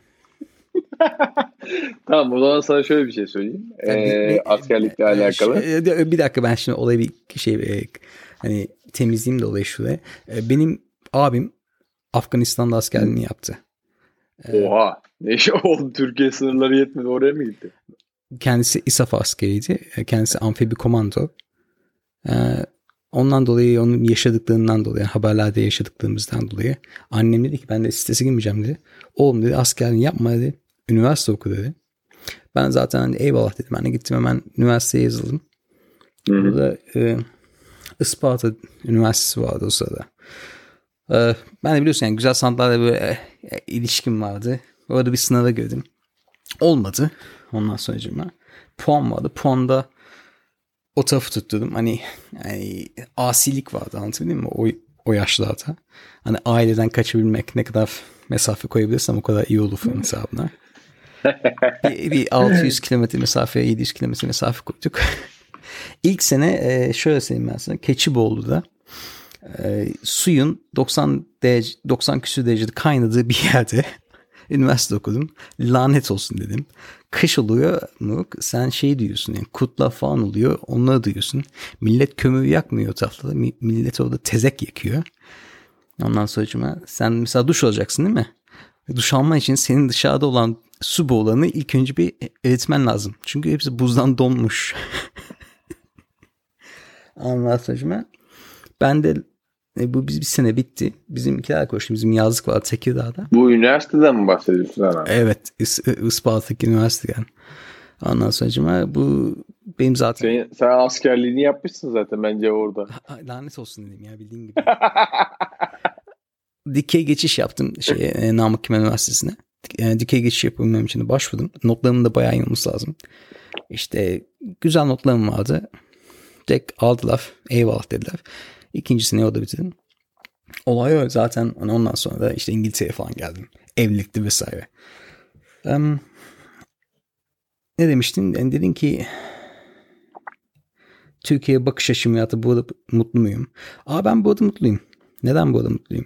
Tamam, o zaman sana şöyle bir şey söyleyeyim. Ya Askerlikle alakalı. bir dakika, ben şimdi olayı bir hani temizleyeyim de olayı şuraya. Benim abim Afganistan'da askerliğini yaptı. Oha. Ne iş oldu? Türkiye sınırları yetmedi. Oraya mı gitti? Kendisi İSAF askeriydi. Kendisi amfibi komando. E, Ondan dolayı, onun yaşadıklarından dolayı, haberlerde yaşadıklarımızdan dolayı annem dedi ki ben de sitesi girmeyeceğim dedi. Oğlum dedi, askerliğini yapma dedi. Üniversite oku dedi. Ben zaten hani eyvallah dedim. Ben de gittim, hemen üniversiteye yazıldım. Hı-hı. Burada Isparta Üniversitesi vardı o sırada. Ben de biliyorsun yani güzel sanatlarla böyle ilişkim vardı. Orada bir sınava girdim. Olmadı. Ondan sonra puan vardı. Puanda o tarafı tutturdum. Hani yani asilik vardı, anlatabildim mi? O yaşlarda. Hani aileden kaçabilmek, ne kadar mesafe koyabilirsem o kadar iyi olur falan hesabına. bir 600 kilometre mesafe, 700 kilometre mesafe koyduk. İlk sene şöyle söyleyeyim ben sana. Keçiboğlu'da suyun 90 küsur derecede kaynadığı bir yerde üniversite okudum. Lanet olsun dedim. Kış oluyor mu? Sen şey diyorsun yani, kutla falan oluyor. Onları duyuyorsun. Millet kömür yakmıyor o tarafta. Millet orada tezek yakıyor. Ondan sonra sen mesela duş alacaksın değil mi? Duş alman için senin dışarıda olan su borularını ilk önce bir eritmen lazım. Çünkü hepsi buzdan donmuş. Ondan sonra ben de bu bir sene bitti. Bizimkiler koştu. Bizim yazlık var Tekirdağ'da. Bu üniversiteden mi bahsediyorsun ana? Evet. Isparta'daki üniversiteden. Ondan sonra bu benim zaten... Sen askerliğini yapmışsın zaten bence orada. Lanet olsun dedim ya, bildiğin gibi. Dikey geçiş yaptım Namık Kemal Üniversitesi'ne. Dikey geçiş yapabilmem için de başvurdum. Notlarımın da bayağı iyi olması lazım. İşte güzel notlarım vardı. Direkt aldılar. Eyvallah dediler. İkincisini orada bitirdim. Olay öyle zaten. Ondan sonra da işte İngiltere'ye falan geldim. Evlilikti vesaire. Ne demiştin? Yani dedin ki Türkiye'ye bakış açım ya da burada mutlu muyum? Ben burada mutluyum. Neden burada mutluyum?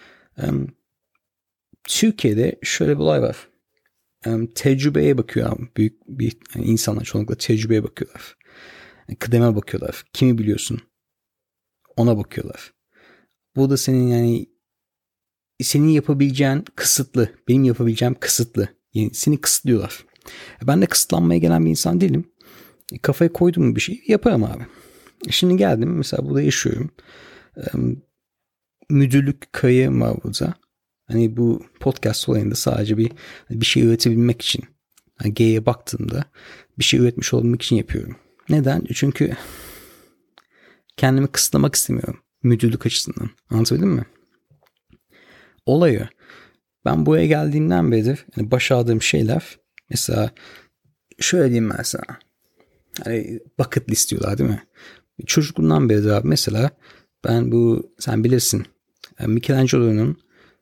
Türkiye'de şöyle bir olay var. Tecrübeye bakıyor büyük bir yani insanlar çoğunlukla tecrübeye bakıyorlar. Kıdeme bakıyorlar. Kimi biliyorsun? Ona bakıyorlar. Burada senin yani senin yapabileceğin kısıtlı. Benim yapabileceğim kısıtlı. Yani seni kısıtlıyorlar. Ben de kısıtlanmaya gelen bir insan değilim. Kafaya koydum bir şey yaparım abi. Şimdi geldim mesela burada yaşıyorum. Müdürlük kayığım var burada. Hani bu podcast olayında sadece bir şey üretebilmek için. Yani G'ye baktığımda bir şey üretmiş olmak için yapıyorum. Neden? Çünkü kendimi kısıtlamak istemiyorum. Müdürlük açısından. Anlatabildim mi? Olayı ben buraya geldiğimden beridir yani başardığım şeyler mesela şöyle diyeyim ben sana. Hani bucket list diyorlar değil mi? Çocukluğumdan beridir abi mesela ben sen bilirsin Michelangelo'nun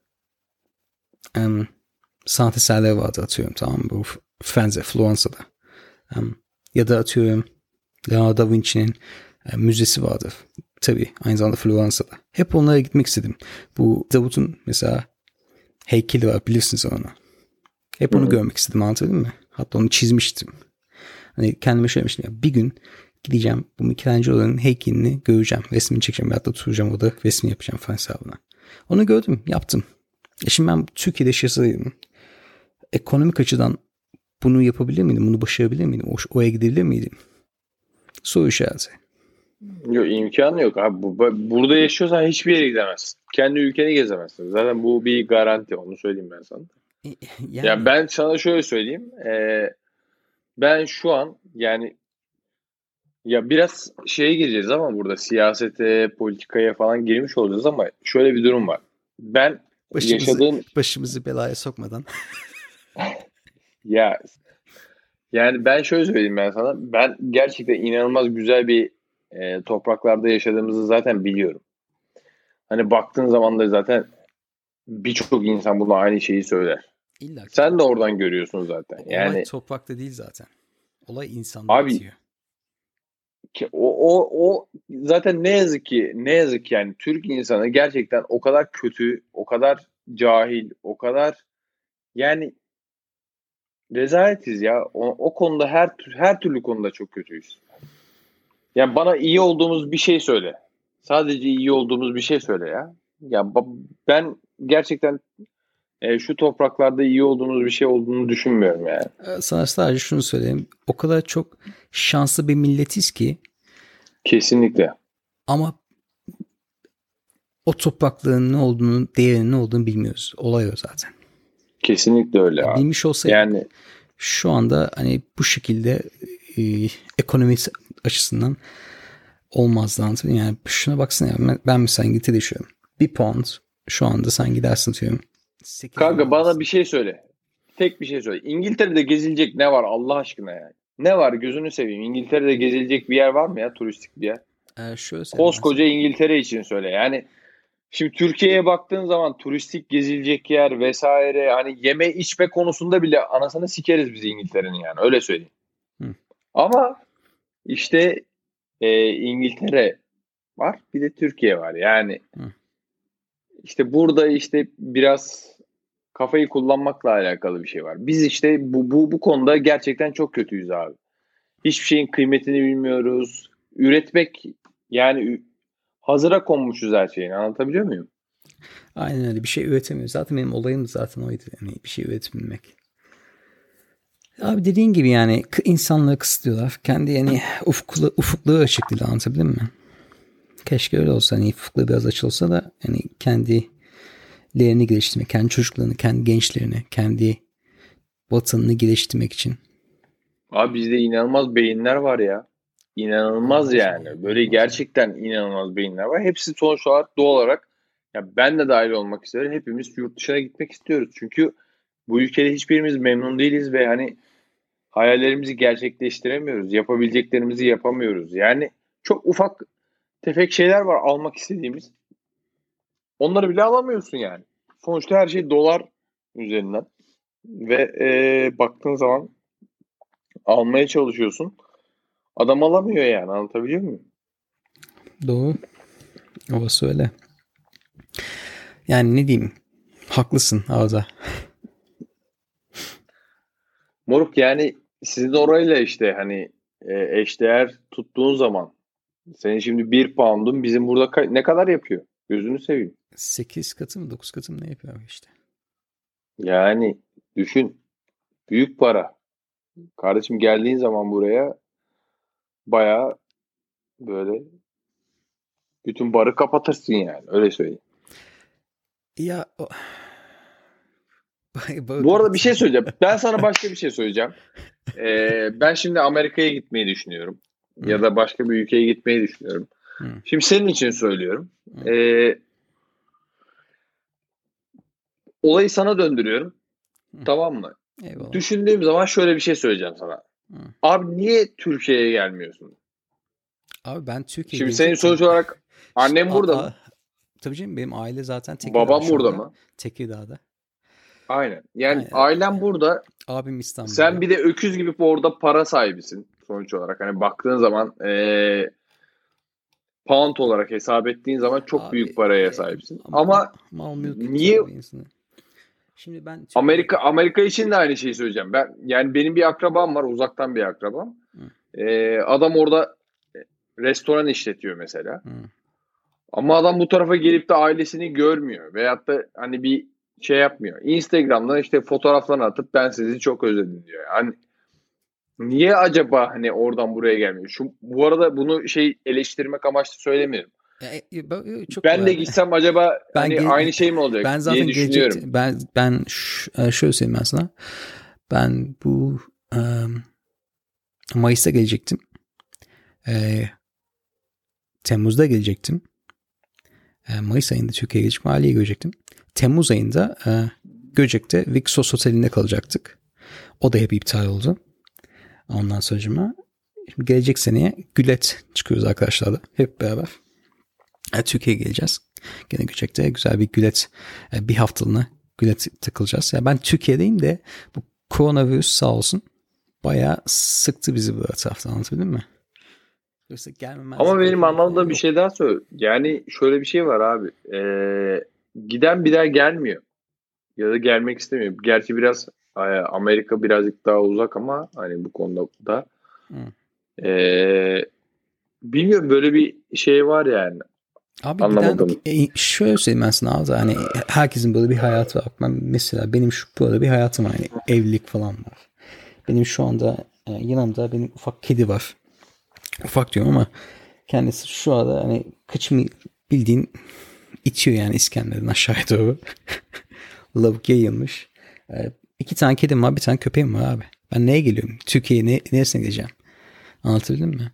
sanat eserleri vardı atıyorum tamam mı? Bu Floransa'da. Ya da atıyorum Leonardo da Vinci'nin müzesi vardı. Tabii aynı zamanda Floransa'da. Hep onlara gitmek istedim. Bu Davut'un mesela heykeli var bilirsiniz onu. Hep onu görmek istedim anlatabildim mi? Hatta onu çizmiştim. Hani kendime şöyle demiştim ya bir gün gideceğim bu Michelangelo'nun heykelini göreceğim. Resmini çekeceğim ve hatta oturacağım orada resmi yapacağım falan hesabına. Onu gördüm yaptım. Şimdi ben Türkiye'de yaşasaydım ekonomik açıdan bunu yapabilir miydim? Bunu başarabilir miydim? Oraya gidebilir miydim? Soru işareti. Yok imkanı yok abi. Burada yaşıyorsan hiçbir yere gidemezsin. Kendi ülkeni gezemezsin. Zaten bu bir garanti. Onu söyleyeyim ben sana. Ya ben sana şöyle söyleyeyim. Ben şu an yani ya biraz şeye gireceğiz ama burada siyasete, politikaya falan girmiş olacağız ama şöyle bir durum var. Ben başımızı belaya sokmadan. Ya yani ben şöyle söyleyeyim ben sana. Ben gerçekten inanılmaz güzel bir topraklarda yaşadığımızı zaten biliyorum. Hani baktığın zaman da zaten birçok insan buna aynı şeyi söyler. İlla sen de oradan görüyorsun zaten. Yani olay toprakta değil zaten. Olay insanda bitiyor. O zaten ne yazık ki yani Türk insanı gerçekten o kadar kötü, o kadar cahil, o kadar yani rezaletiz ya. O konuda her türlü konuda çok kötüyüz. Yani bana iyi olduğumuz bir şey söyle. Sadece iyi olduğumuz bir şey söyle ya. Ya ben gerçekten şu topraklarda iyi olduğumuz bir şey olduğunu düşünmüyorum yani. Sana sadece şunu söyleyeyim. O kadar çok şanslı bir milletiz ki. Kesinlikle. Ama o topraklığın ne olduğunu, değerinin ne olduğunu bilmiyoruz. Olay o zaten. Kesinlikle öyle abi. Bilmiş olsaydık yani şu anda hani bu şekilde ekonomi açısından olmazdı anladın. Yani şuna baksana ya, ben mesela İngiltere'de yaşıyorum. Bir pound şu anda sen gidersin diyorum. Kanka bana bir şey söyle. Tek bir şey söyle. İngiltere'de gezilecek ne var Allah aşkına yani? Ne var gözünü seveyim. İngiltere'de gezilecek bir yer var mı ya turistik bir yer? Koskoca İngiltere için söyle. Yani Şimdi Türkiye'ye baktığın zaman turistik gezilecek yer vesaire, hani yeme içme konusunda bile anasını sikeriz biz İngiltere'nin, yani öyle söyleyeyim. Hı. Ama işte İngiltere var, bir de Türkiye var yani. Hı. İşte burada işte biraz kafayı kullanmakla alakalı bir şey var. Biz işte bu konuda gerçekten çok kötüyüz abi. Hiçbir şeyin kıymetini bilmiyoruz. Üretmek, yani hazıra konmuşuz her şeyin. Anlatabiliyor muyum? Aynen öyle, bir şey üretemiyoruz. Zaten benim olayım zaten oydu. Yani bir şey üretebilmek. Abi dediğin gibi yani insanları kısıtlıyorlar. Kendi yani ufukları açık değil, anlatabildim mi? Keşke öyle olsa, hani ufukları biraz açılsa da yani kendilerini geliştirmek, kendi çocuklarını, kendi gençlerini, kendi vatanını geliştirmek için. Abi bizde inanılmaz beyinler var ya. İnanılmaz Olmaz mı yani. ya? Böyle Olmaz mı? gerçekten inanılmaz beyinler var. Hepsi sonuç olarak doğal olarak, ya ben de dahil olmak isterim. Hepimiz yurt dışına gitmek istiyoruz. Çünkü bu ülkede hiçbirimiz memnun değiliz ve hani hayallerimizi gerçekleştiremiyoruz. Yapabileceklerimizi yapamıyoruz. Yani çok ufak tefek şeyler var almak istediğimiz. Onları bile alamıyorsun yani. Sonuçta her şey dolar üzerinden. Ve baktığın zaman almaya çalışıyorsun. Adam alamıyor yani, anlatabiliyor muyum? Doğru. Orası öyle. Yani ne diyeyim? Haklısın Arda. Moruk, yani sizin orayla işte hani eşdeğer tuttuğun zaman senin şimdi bir pound'un bizim burada ne kadar yapıyor? Gözünü seveyim. 8 katı mı 9 katı mı ne yapıyor abi işte. Yani düşün, büyük para. Kardeşim geldiğin zaman buraya bayağı böyle bütün barı kapatırsın yani, öyle söyleyeyim. Ya Bu arada bir şey söyleyeceğim. Ben sana başka bir şey söyleyeceğim. Ben şimdi Amerika'ya gitmeyi düşünüyorum. Ya da başka bir ülkeye gitmeyi düşünüyorum. Şimdi senin için söylüyorum. Olayı sana döndürüyorum. Tamam mı? Eyvallah. Düşündüğüm zaman şöyle bir şey söyleyeceğim sana. Abi niye Türkiye'ye gelmiyorsun? Abi ben Türkiye'ye Şimdi senin gelecektim. sonuç olarak annem burada mı? Tabii canım, benim aile zaten Tekirdağ Babam şu burada anda. mı? Tekirdağ'da. Aynen. Yani Aynen. ailem burada. Abim İstanbul'da. Sen bir de öküz gibi orada para sahibisin sonuç olarak. Hani baktığın zaman pound olarak hesap ettiğin zaman çok Abi, büyük paraya sahipsin. Ama mal mülk niye tutuyor insanı. Şimdi ben Türkiye'ye... Amerika için de aynı şeyi söyleyeceğim. Yani benim bir akrabam var, uzaktan bir akrabam. Adam orada restoran işletiyor mesela. Ama adam bu tarafa gelip de ailesini görmüyor. Veyahut da hani bir şey yapmıyor. Instagram'dan işte fotoğraflarını atıp ben sizi çok özledim diyor. Hani niye acaba hani oradan buraya gelmiyor? Bu arada bunu eleştirmek amaçlı söylemiyorum. Çok Ben de kolay. gitsem acaba hani aynı şey mi olacak ben diye zaten düşünüyorum. ben şöyle söyleyeyim ben sana. Ben bu Mayıs'ta gelecektim. Temmuz'da gelecektim. Mayıs ayında Türkiye'ye gelecek maliye görecektim. Temmuz ayında Göcek'te Vixos Oteli'nde kalacaktık. O da hep iptal oldu. Ondan sonra gelecek seneye Gület çıkıyoruz arkadaşlarla. Hep beraber Türkiye'ye geleceğiz. Gene Göcek'te güzel bir Gület, bir haftalığına Gület takılacağız. Yani ben Türkiye'deyim de bu koronavirüs sağ olsun bayağı sıktı bizi bu etrafta, anlatabildim mi? Yoksa Ama gelmemezlik benim falan anladığım bir yok. şey daha söyle. Yani şöyle bir şey var abi. Giden bir daha gelmiyor. Ya da gelmek istemiyor. Gerçi biraz Amerika birazcık daha uzak ama hani bu konuda da bilmiyorum, böyle bir şey var yani. Abi giden Anlamadım. şöyle söyleyeyim ben sana abi, hani herkesin böyle bir hayatı var. Ben mesela benim şu burada bir hayatım var. Hani evlilik falan var. Benim şu anda yanımda benim ufak kedi var. Ufak diyorum ama kendisi şu anda hani kıçımı bildiğin itiyor yani İskender'den aşağıya doğru. Lavuk yayılmış. 2 tane kedim var, bir tane köpeğim var abi. Ben neye geliyorum? Türkiye'ye neresine geleceğim? Anlatabildim mi?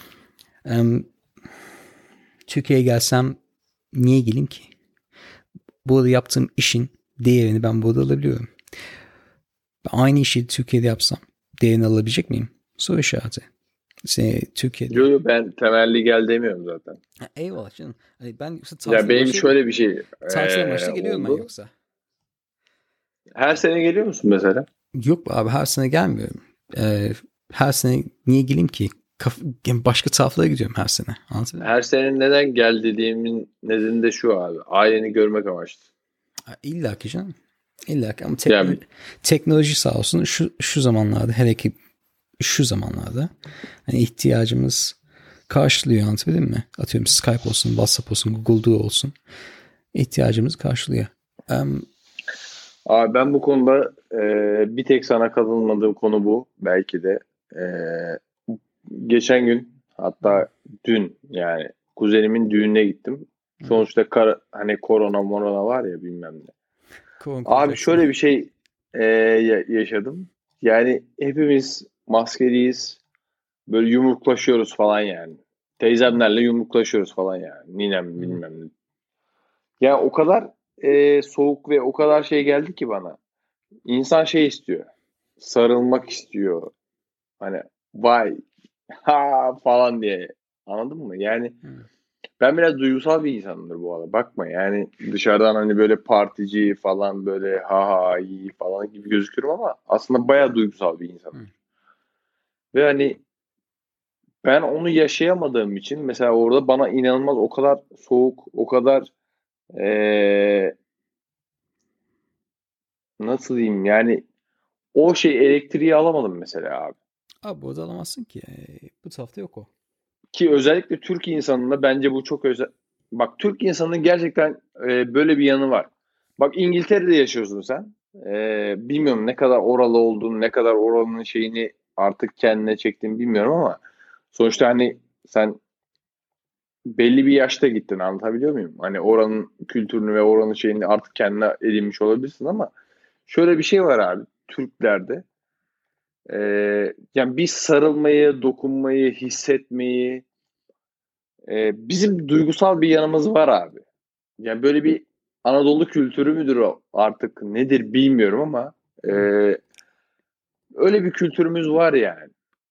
Türkiye'ye gelsem niye geleyim ki? Burada yaptığım işin değerini ben burada alabiliyorum. Ben aynı işi Türkiye'de yapsam değerini alabilecek miyim? Soru işareti. Türkiye'de. Yo, ben temelli gel demiyorum zaten. Ha, eyvallah canım. Hani ben yoksa Ya benim şöyle bir şey tatil amaçlı geliyorum ben oldu. yoksa. Her sene geliyor musun mesela? Yok abi, her sene gelmiyorum. Her sene niye geleyim ki? Başka taraflara gidiyorum her sene. Anladın mı? Her sene neden gel dediğimin nedeni de şu abi. Aileni görmek amaçlı. İlla ki canım. İlla ki ama Yani teknoloji sağ olsun şu zamanlarda, hele ki şu zamanlarda hani ihtiyacımız karşılıyor, anlatabildim mi? Atıyorum Skype olsun, WhatsApp olsun, Google Duo olsun. İhtiyacımızı karşılıyor. abi ben bu konuda bir tek sana katılmadığım konu bu. Belki de geçen gün, hatta dün, yani kuzenimin düğününe gittim. Sonuçta hani korona var ya, bilmem ne. Abi şöyle bir şey yaşadım. Yani hepimiz maskeliyiz. Böyle yumruklaşıyoruz falan yani. Teyzemlerle yumruklaşıyoruz falan yani. Ninem bilmem ne. Ya o kadar soğuk ve o kadar şey geldi ki bana. İnsan şey istiyor. Sarılmak istiyor. Hani vay ha falan diye. Anladın mı? Yani ben biraz duygusal bir insanımdır bu arada. Bakma yani, dışarıdan hani böyle partici falan, böyle ha ha iyi falan gibi gözüküyorum ama aslında bayağı duygusal bir insanım. Ve hani ben onu yaşayamadığım için mesela orada bana inanılmaz, o kadar soğuk, o kadar nasıl diyeyim yani, o şey elektriği alamadım mesela abi. Abi burada alamazsın ki. Bu tarafta yok o. Ki özellikle Türk insanında bence bu çok özel. Bak, Türk insanının gerçekten böyle bir yanı var. Bak, İngiltere'de yaşıyorsun sen. Bilmiyorum ne kadar oralı olduğunu, ne kadar oranın şeyini artık kendine çektiğini bilmiyorum ama sonuçta hani sen belli bir yaşta gittin, anlatabiliyor muyum? Hani oranın kültürünü ve oranın şeyini artık kendine edinmiş olabilirsin ama şöyle bir şey var abi Türklerde. Yani bir sarılmayı, dokunmayı, hissetmeyi, bizim duygusal bir yanımız var abi. Yani böyle bir Anadolu kültürü müdür o, artık nedir bilmiyorum ama e, öyle bir kültürümüz var yani.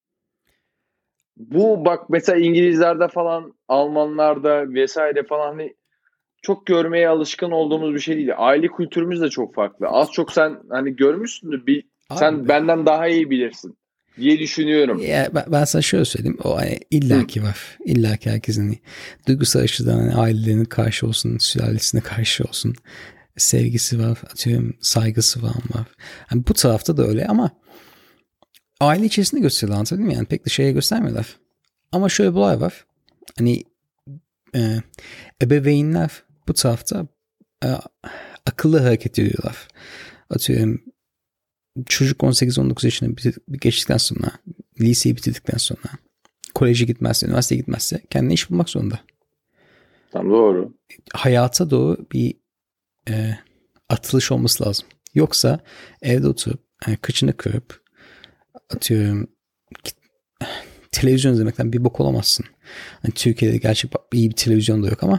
Bu bak mesela İngilizlerde falan, Almanlarda vesaire falan hani çok görmeye alışkın olduğumuz bir şey değil. Aile kültürümüz de çok farklı. Az çok sen hani görmüşsündür. Sen Abi benden daha iyi bilirsin diye düşünüyorum. ya ben sana şöyle söyleyeyim. O hani Hı. illaki var. İllaki herkesin hani duygusal açıdan hani ailelerine karşı olsun, sülalesine karşı olsun, sevgisi var, atıyorum saygısı var. Hani bu tarafta da öyle ama aile içerisinde gösteriyorlar, anladın mı? Yani pek dışarıya göstermiyorlar. Ama şöyle bir olay var. Hani e, ebeveynler bu tarafta e, akıllı hareket ediyorlar. Atıyorum çocuk 18-19 yaşını geçtikten sonra, liseyi bitirdikten sonra, koleje gitmezse, üniversiteye gitmezse kendine iş bulmak zorunda. Tam doğru. Hayata doğru bir atılış olması lazım. Yoksa evde oturup kıçını kırıp atıyorum televizyon izlemekten bir bok olamazsın. Hani Türkiye'de gerçek iyi bir televizyon da yok ama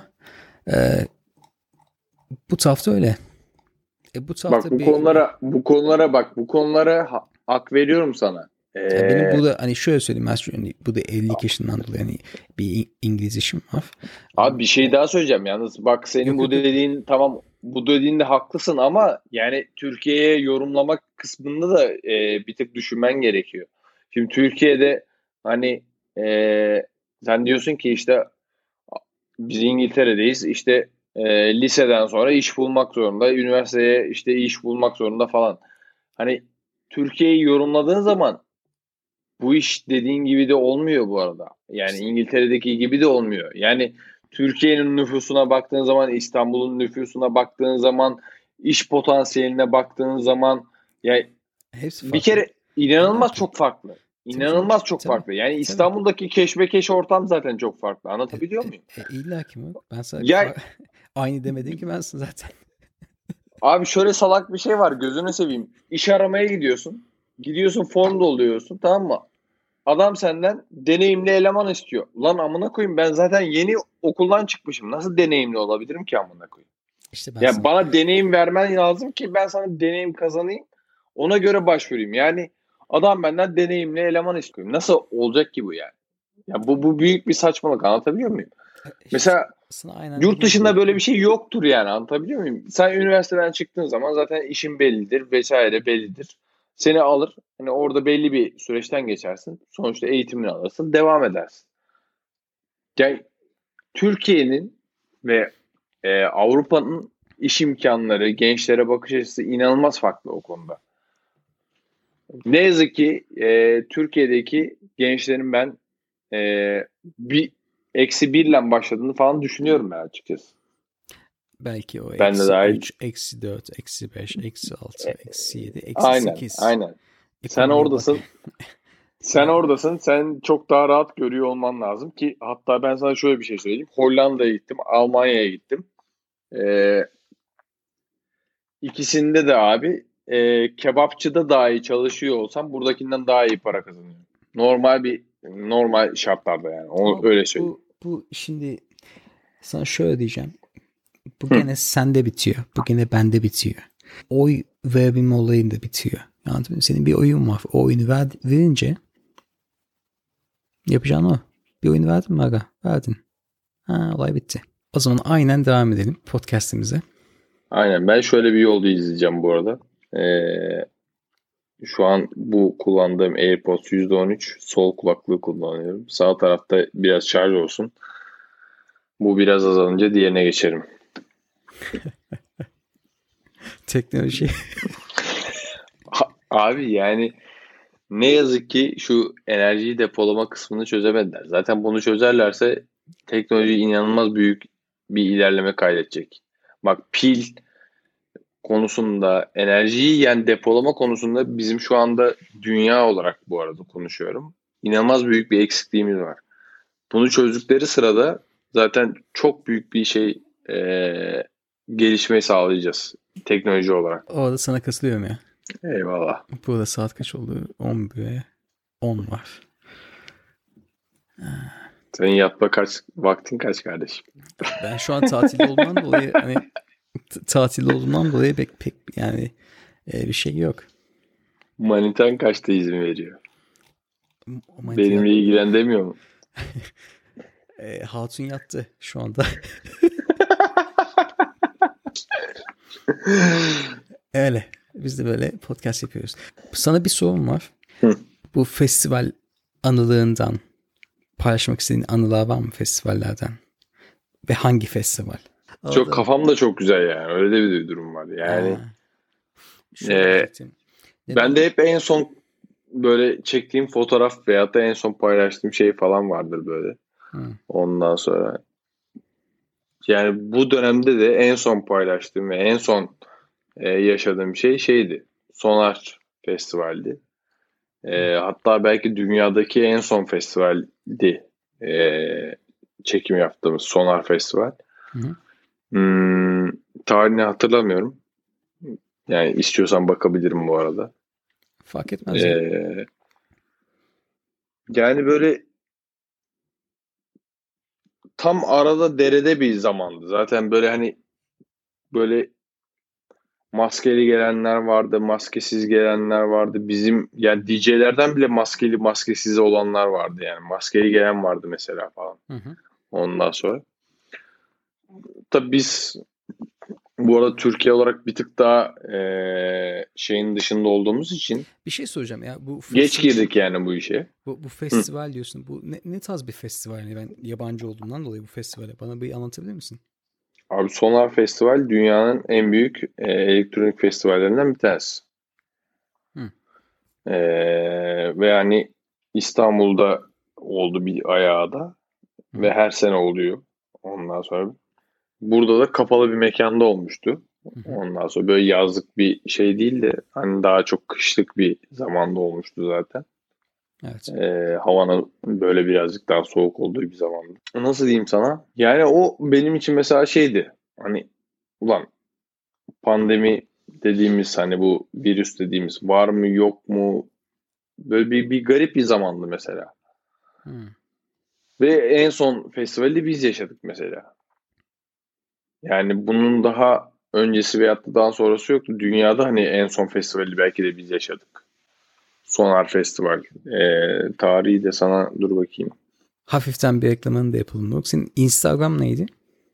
bu tarafta öyle. Bu Bak tarafta bu konulara bak, bu konulara hak veriyorum sana. benim burada hani şöyle söyleyeyim, hani bu da 50 yaşından dolayı hani bir İngiliz işim var. Abi bir şey daha söyleyeceğim yalnız. Bak, senin Yok bu yok yok. dediğin tamam, bu dediğinde haklısın ama yani Türkiye'ye yorumlamak kısmında da bir tık düşünmen gerekiyor. Şimdi Türkiye'de hani sen diyorsun ki işte biz İngiltere'deyiz, işte liseden sonra iş bulmak zorunda, üniversiteye işte iş bulmak zorunda falan. Hani Türkiye'yi yorumladığın zaman bu iş dediğin gibi de olmuyor bu arada. Yani İngiltere'deki gibi de olmuyor. Yani Türkiye'nin nüfusuna baktığın zaman, İstanbul'un nüfusuna baktığın zaman, iş potansiyeline baktığın zaman, yani Hepsi bir farklı. kere İlla inanılmaz ki. çok farklı. Tabii canım. İnanılmaz çok Tabii. farklı. Yani Tabii. İstanbul'daki keşmekeş ortam zaten çok farklı. Anlatabiliyor muyum? İlla ki mi? Ben sana Ya aynı demedin ki ben sana zaten. abi şöyle salak bir şey var, gözünü seveyim. İş aramaya gidiyorsun. Gidiyorsun, form dolduruyorsun, tamam mı? Adam senden deneyimli eleman istiyor. Ulan amına koyayım, ben zaten yeni okuldan çıkmışım. Nasıl deneyimli olabilirim ki amına koyayım? İşte ben Ya sana bana deneyim vermen lazım ki ben sana deneyim kazanayım. Ona göre başvurayım. Yani Adam benden deneyimli eleman istiyor. Nasıl olacak ki bu yani? Ya bu büyük bir saçmalık, anlatabiliyor muyum? İşte Mesela sana aynen yurt dediğim dışında gibi. böyle bir şey yoktur yani, anlatabiliyor muyum? Sen üniversiteden çıktığın zaman zaten işin bellidir vesaire bellidir. Seni alır. Hani orada belli bir süreçten geçersin. Sonuçta eğitimini alırsın. Devam edersin. Yani Türkiye'nin ve Avrupa'nın iş imkanları, gençlere bakış açısı inanılmaz farklı o konuda. Ne yazık ki Türkiye'deki gençlerin ben bir eksi birle başladığını falan düşünüyorum ben açıkçası. Belki o Ben de eksi dahil. 3, eksi 4, eksi 5, eksi 6, E, eksi 7, eksi aynen, 8. aynen. Sen Ekonomiye bak. oradasın. Sen oradasın. Sen çok daha rahat görüyor olman lazım ki, hatta ben sana şöyle bir şey söyleyeyim. Hollanda'ya gittim, Almanya'ya gittim. E, ikisinde de abi kebapçıda dahi çalışıyor olsam buradakinden daha iyi para kazanıyorum. Normal şartlarda yani. Onu Ama öyle söyleyeyim. bu şimdi sana şöyle diyeceğim. Bu Hı. gene sende bitiyor. Bu gene bende bitiyor. Oy verebilme olayında bitiyor. Anladın mı? Senin bir oyun var. O oyunu verince yapacağın o. Bir oyunu verdin mi aga? Verdin. Ha, olay bitti. O zaman aynen devam edelim podcast'imize. Aynen. Ben şöyle bir yolda izleyeceğim bu arada. Şu an bu kullandığım AirPods %13 sol kulaklığı kullanıyorum. Sağ tarafta biraz şarj olsun. Bu biraz azalınca diğerine geçerim. Teknoloji. Abi yani ne yazık ki şu enerjiyi depolama kısmını çözemediler. Zaten bunu çözerlerse teknoloji inanılmaz büyük bir ilerleme kaydedecek. Bak, pil konusunda, enerjiyi yani depolama konusunda bizim şu anda dünya olarak bu arada konuşuyorum, İnanılmaz büyük bir eksikliğimiz var. Bunu çözdükleri sırada zaten çok büyük bir şey gelişmeyi sağlayacağız teknoloji olarak. Orada sana katılıyorum ya. Eyvallah. Burada saat kaç oldu? 10 ve 10 var. Senin yatma vaktin kaç kardeşim? Ben şu an tatilde olduğumdan dolayı hani tatilde olduğumdan dolayı pek yani bir şey yok. Manitan kaçta izin veriyor? Mantıya Benimle ilgilen demiyor mu? Hatun yattı şu anda. Öyle. Biz de böyle podcast yapıyoruz. Sana bir sorum var. Hı. Bu festival anılığından paylaşmak istediğin anılar var mı festivallerden? Ve hangi festival? Çok Orada, kafam da çok güzel yani. Öyle de bir durum var. Yani şöyle e, diyecektim. ben Neden? de hep en son böyle çektiğim fotoğraf veyahut da en son paylaştığım şey falan vardır böyle. Hı. Ondan sonra yani bu dönemde de en son paylaştığım ve en son yaşadığım şey şeydi. Sonar Festival'di. Hatta belki dünyadaki en son festivaldi. Çekim yaptığımız Sonar Festival. Hı. Hmm, tarihini hatırlamıyorum. Yani istiyorsan bakabilirim bu arada. Fark etmez ya. Ee, yani böyle tam arada derede bir zamandı. Zaten böyle hani böyle maskeli gelenler vardı, maskesiz gelenler vardı. Bizim yani DJ'lerden bile maskeli maskesiz olanlar vardı yani. Maskeli gelen vardı mesela falan. Hı hı. Ondan sonra. Tabii biz bu arada Türkiye olarak bir tık daha şeyin dışında olduğumuz için Bir şey soracağım ya. geç girdik yani bu işe. Bu Hı. festival diyorsun. Bu ne tarz bir festival? Yani ben yabancı olduğumdan dolayı bu festivale bana bir anlatabilir misin? Abi Sonar Festival dünyanın en büyük elektronik festivallerinden bir tanesi. Hı. Ve hani İstanbul'da oldu bir ayağı da Hı ve hı. her sene oluyor. Ondan sonra burada da kapalı bir mekanda olmuştu. Hı hı. Ondan sonra böyle yazlık bir şey değil de hani daha çok kışlık bir zamanda olmuştu zaten. Evet. Havanın böyle birazcık daha soğuk olduğu bir zamandı. Nasıl diyeyim sana? Yani o benim için mesela şeydi. Hani ulan pandemi dediğimiz, hani bu virüs dediğimiz var mı yok mu? Böyle bir garip bir zamandı mesela. Hı. Ve en son festivali biz yaşadık mesela. Yani bunun daha öncesi veyahut da daha sonrası yoktu. Dünyada hani en son festivali belki de biz yaşadık. Sonar Festival. Tarihi de sana dur bakayım. Hafiften bir reklamını da yapalım. Yok, senin Instagram neydi?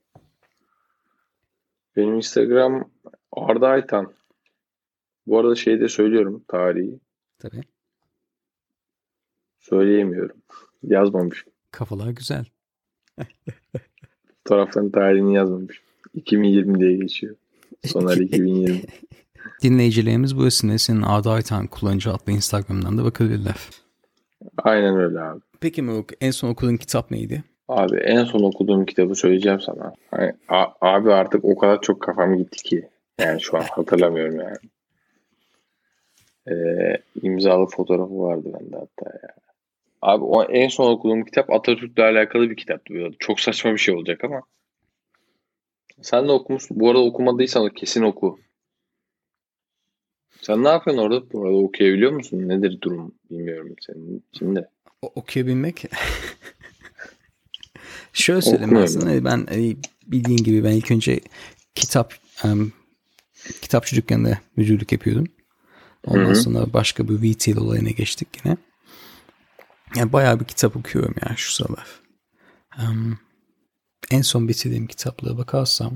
Benim Instagram Arda Aytan. Bu arada şeyi de söylüyorum, tarihi. Tabii. Söyleyemiyorum. Yazmamışım. Kafalar güzel. Fotoğrafların tarihini yazmamışım. 2020 diye geçiyor. Soner 2020. Dinleyicilerimiz bu isimle senin Arda Aytan kullanıcı adlı Instagram'dan da bakabilirler. Aynen öyle abi. Peki Moruk, en son okuduğun kitap neydi? Abi en son okuduğum kitabı söyleyeceğim sana. Hani, abi artık o kadar çok kafam gitti ki. Yani şu an hatırlamıyorum yani. İmzalı fotoğrafı vardı bende hatta ya. Abi o en son okuduğum kitap Atatürk'le alakalı bir kitaptı. Böyle çok saçma bir şey olacak ama. Sen de okumuşsun. Bu arada okumadıysan kesin oku. Sen ne yapıyorsun orada? Bu arada okuyabiliyor musun? Nedir durum? Bilmiyorum senin için de. Okuyabilmek. Şöyle söyleyeyim aslında. Ben bildiğin gibi ben ilk önce kitapçı dükkanında müdürlük yapıyordum. Ondan sonra başka bir retail olayına geçtik yine. Yani bayağı bir kitap okuyorum ya şu sıralar. En son bitirdiğim kitaplara bakarsam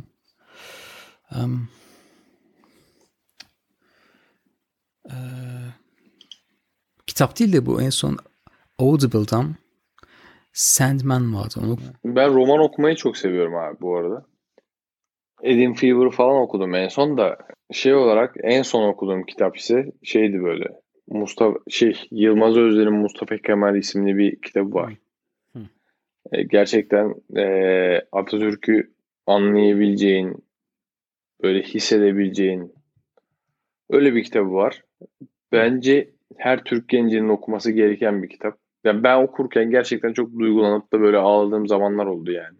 kitap değil de bu en son Audible'dan Sandman vardı. Onu... Ben roman okumayı çok seviyorum abi bu arada. Edim Fever'ı falan okudum en son da şey olarak en son okuduğum kitap ise şeydi böyle. Yılmaz Özden'in Mustafa Kemal isimli bir kitabı var. Gerçekten Atatürk'ü anlayabileceğin, böyle hissedebileceğin öyle bir kitabı var. Bence her Türk gencinin okuması gereken bir kitap. Yani ben okurken gerçekten çok duygulanıp da böyle ağladığım zamanlar oldu yani.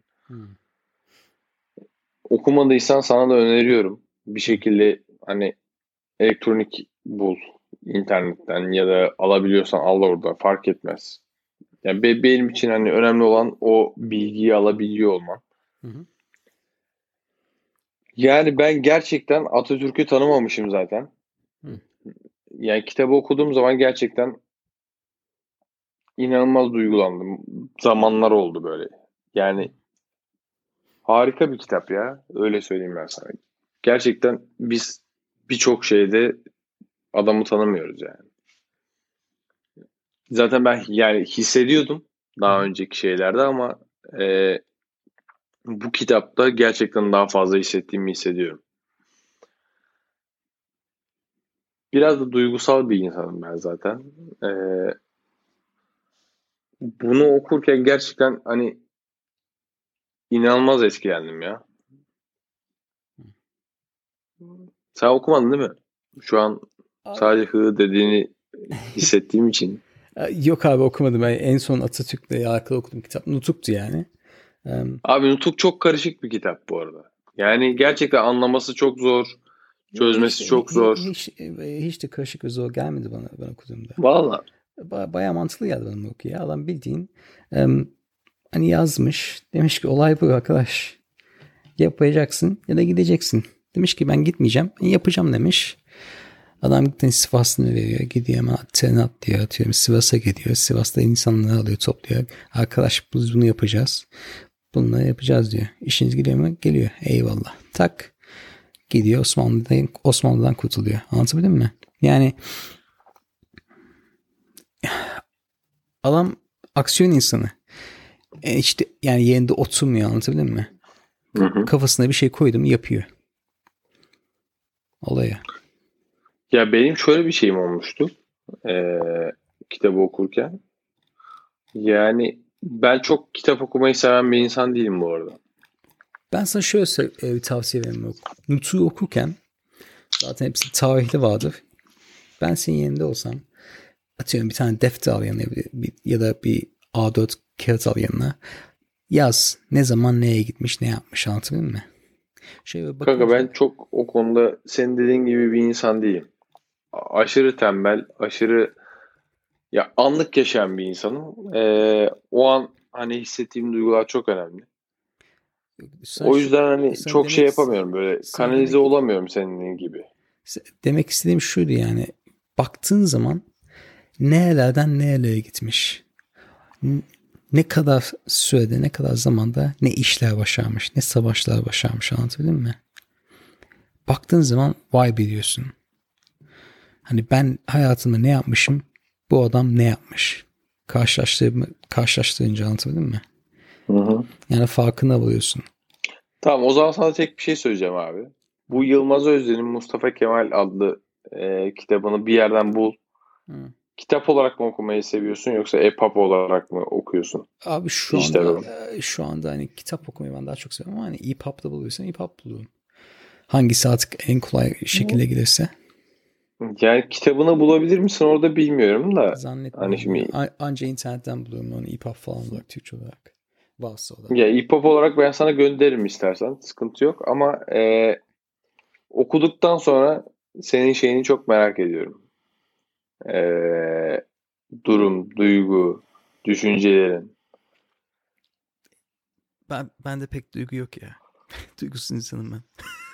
Okumadıysan sana da öneriyorum. Bir şekilde hani elektronik bul internetten ya da alabiliyorsan al orada fark etmez. Yani benim için hani önemli olan o bilgiyi alabiliyor olman. Yani ben gerçekten Atatürk'ü tanımamışım zaten. Yani kitabı okuduğum zaman gerçekten inanılmaz duygulandım. Zamanlar oldu böyle. Yani harika bir kitap ya. Öyle söyleyeyim ben sana. Gerçekten biz birçok şeyde adamı tanımıyoruz yani. Zaten ben yani hissediyordum daha önceki şeylerde ama bu kitapta gerçekten daha fazla hissettiğimi hissediyorum. Biraz da duygusal bir insanım ben zaten. Bunu okurken gerçekten hani inanılmaz etkilendim ya. Sen okumadın değil mi? Şu an sadece hı dediğini hissettiğim için. Yok abi okumadım. Ben en son Atatürk'le alakalı okuduğum kitap Nutuk'tu yani. Abi Nutuk çok karışık bir kitap bu arada. Yani gerçekten anlaması çok zor. Çözmesi çok zor. Hiç de karışık ve zor gelmedi bana ben okuduğumda. Valla. Bayağı mantıklı geldi bana okuya. Adam bildiğin hani yazmış. Demiş ki olay bu arkadaş. Yapacaksın ya da gideceksin. Demiş ki ben gitmeyeceğim. Ben yapacağım demiş. Adam gittiğinde Sivas'ını veriyor. Gidiyor ama tren atlıyor. Atıyorum Sivas'a gidiyor. Sivas'ta insanları alıyor topluyor. Arkadaş biz bunu yapacağız. Bunları yapacağız diyor. İşiniz gidiyor mu? Geliyor. Eyvallah. Tak. Gidiyor Osmanlı'dan kurtuluyor. Anlatabildim mi? Yani adam aksiyon insanı. İşte yani yerinde oturmuyor, anlatabildim mi? Kafasına bir şey koydum yapıyor. Olaya. Ya benim şöyle bir şeyim olmuştu. Kitabı okurken. Yani ben çok kitap okumayı seven bir insan değilim bu arada. Ben sana şöyle bir tavsiye vereyim. Nutuk'u okurken zaten hepsi tarihli vardır. Ben senin yerinde olsam atıyorum bir tane defter al yanına ya da bir A4 kağıt al yanına. Yaz. Ne zaman neye gitmiş ne yapmış, anlatabilir mi? Kanka ben çok o konuda senin dediğin gibi bir insan değilim. Aşırı tembel, aşırı ya anlık yaşayan bir insanım. O an hani hissettiğim duygular çok önemli. O yüzden hani çok şey yapamıyorum böyle kanalize olamıyorum senin gibi. Demek istediğim şuydu yani baktığın zaman nerelerden nerelere gitmiş. Ne kadar sürede, ne kadar zamanda ne işler başarmış, ne savaşlar başarmış, anlatabildim mi? Baktığın zaman vay biliyorsun. Hani ben hayatımda ne yapmışım, bu adam ne yapmış? Karşılaştırınca anlatabildim mi? Hı. Yani farkına varıyorsun. Tamam, o zaman sana tek bir şey söyleyeceğim abi. Bu Yılmaz Özden'in Mustafa Kemal adlı kitabını bir yerden bul. Hı. Kitap olarak mı okumayı seviyorsun yoksa EPUB olarak mı okuyorsun? Abi şu anda hani kitap okumayı ben daha çok seviyorum ama hani EPUB'da buluyorsan EPUB buluyorum. Hangisi artık en kolay şekilde gelirse. Yani kitabını bulabilir misin orada bilmiyorum da. Zannetmiyorum. Hani şimdi Anca internetten buluyorum onu EPUB falan olarak, Türkçe olarak. Varsa o da. ya EPUB olarak ben sana gönderirim istersen. Sıkıntı yok ama okuduktan sonra senin şeyini çok merak ediyorum. Durum, duygu, düşüncelerin. Ben de pek duygu yok ya. Duygusuz insanım ben.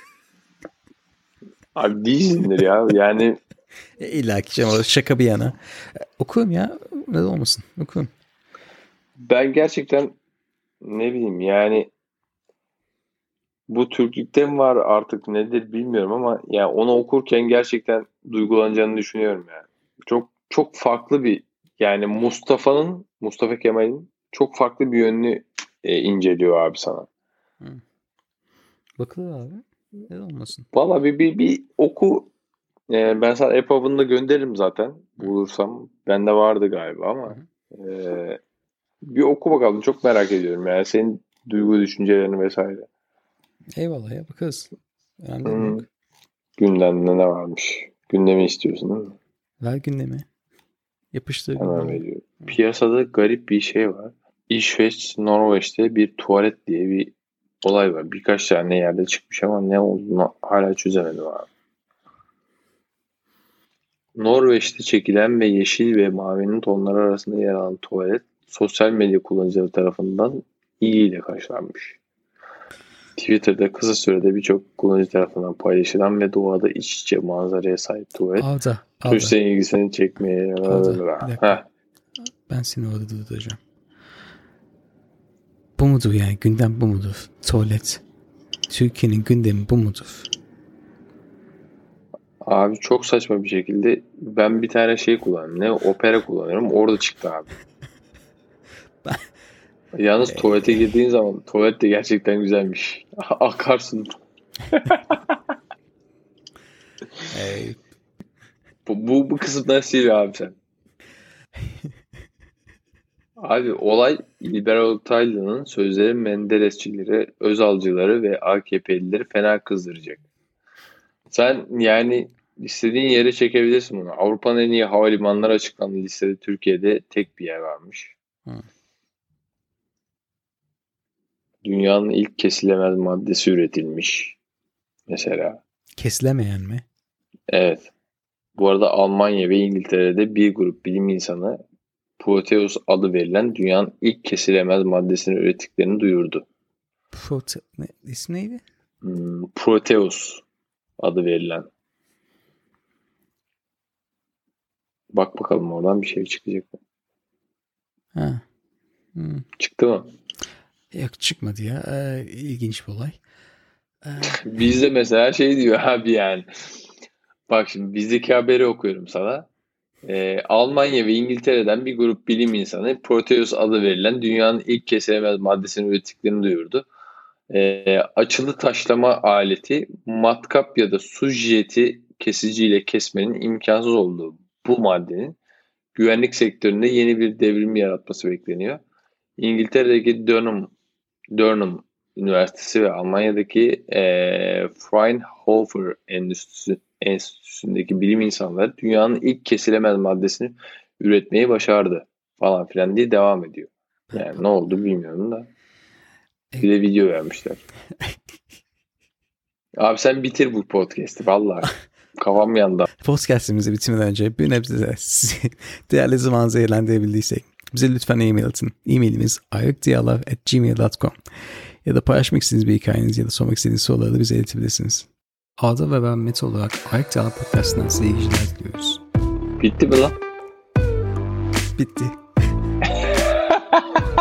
Abi değilsindir ya. Yani İlla ki ama şaka bir yana. Okuyorum ya. Neden olmasın? Okuyorum. ben gerçekten ne bileyim yani bu Türklükte mi var artık nedir bilmiyorum ama yani onu okurken gerçekten duygulanacağını düşünüyorum yani. Çok çok farklı bir yani Mustafa Kemal'in çok farklı bir yönünü inceliyor abi sana. Bakılır abi. Neden olmasın? Valla bir oku. Ben sana EPUB'ını da gönderirim zaten. Bulursam. Bende vardı galiba ama bir oku bakalım. Çok merak ediyorum yani senin duygu düşüncelerini vesaire. Eyvallah ya, bakarız. Önemli yok. Gündemde ne varmış? Gündemi istiyorsun değil mi? Ver gündemi. Yapıştır Hemen gündemi. veriyorum. Piyasada garip bir şey var. İsveç, Norveç'te bir tuvalet diye bir olay var. Birkaç tane yerde çıkmış ama ne olduğunu hala çözemedim abi. Norveç'te çekilen ve yeşil ve mavinin tonları arasında yer alan tuvalet sosyal medya kullanıcıları tarafından ilgiyle karşılanmış. Twitter'da kısa sürede birçok kullanıcı tarafından paylaşılan ve doğada iç içe manzaraya sahip tuvalet turistlerin ilgisini çekmeye... Ben seni orada durduracağım. Bu mudur yani? Gündem bu mudur? Tuvalet. Türkiye'nin gündemi bu mudur? Abi çok saçma bir şekilde ben bir tane şey kullanıyorum. Ne? Opera kullanıyorum. Orada çıktı abi. Yalnız tuvalete girdiğin zaman tuvalet de gerçekten güzelmiş. Akarsın. Bu kısımdan sil abi sen. Abi olay İlber Ortaylı'nın sözleri Menderesçileri, Özalcıları ve AKP'lileri fena kızdıracak. Sen yani istediğin yere çekebilirsin bunu. Avrupa'nın en iyi havalimanları açıklandı listede. Türkiye'de tek bir yer varmış. Dünyanın ilk kesilemez maddesi üretilmiş. Mesela. Kesilemeyen mi? Evet. Bu arada Almanya ve İngiltere'de bir grup bilim insanı Proteus adı verilen dünyanın ilk kesilemez maddesini ürettiklerini duyurdu. İsmi neydi? Proteus adı verilen. Bak bakalım oradan bir şey çıkacak mı? Çıktı mı? Yok, çıkmadı ya. İlginç bir olay. Bizde mesela şey diyor abi yani. Bak şimdi bizdeki haberi okuyorum sana. Almanya ve İngiltere'den bir grup bilim insanı Proteus adı verilen dünyanın ilk kesilemez maddesini ürettiklerini duyurdu. Açılı taşlama aleti, matkap ya da su jeti kesiciyle kesmenin imkansız olduğu bu maddenin güvenlik sektöründe yeni bir devrim yaratması bekleniyor. İngiltere'deki Durham Üniversitesi ve Almanya'daki Fraunhofer Enstitüsü'ndeki bilim insanları dünyanın ilk kesilemez maddesini üretmeyi başardı falan filan diye devam ediyor. Yani ne oldu bilmiyorum da. Bir de video vermişler. Abi sen bitir bu podcast'i vallahi. Kafam yandı. Podcast'imizi bitirmeden önce bir nebze sizi değerli zamanınızı eğlendirebildiysek bize lütfen e-mail atın. E-mailimiz ayakdiyalog@gmail.com ya da paylaşmak istediğiniz bir hikayeniz ya da sormak istediğiniz soruları da bize iletebilirsiniz. Arda ve ben Mete olarak Ayak Diyalog Podcast'ından size iyi geceler diliyoruz. Bitti mi lan? Bitti.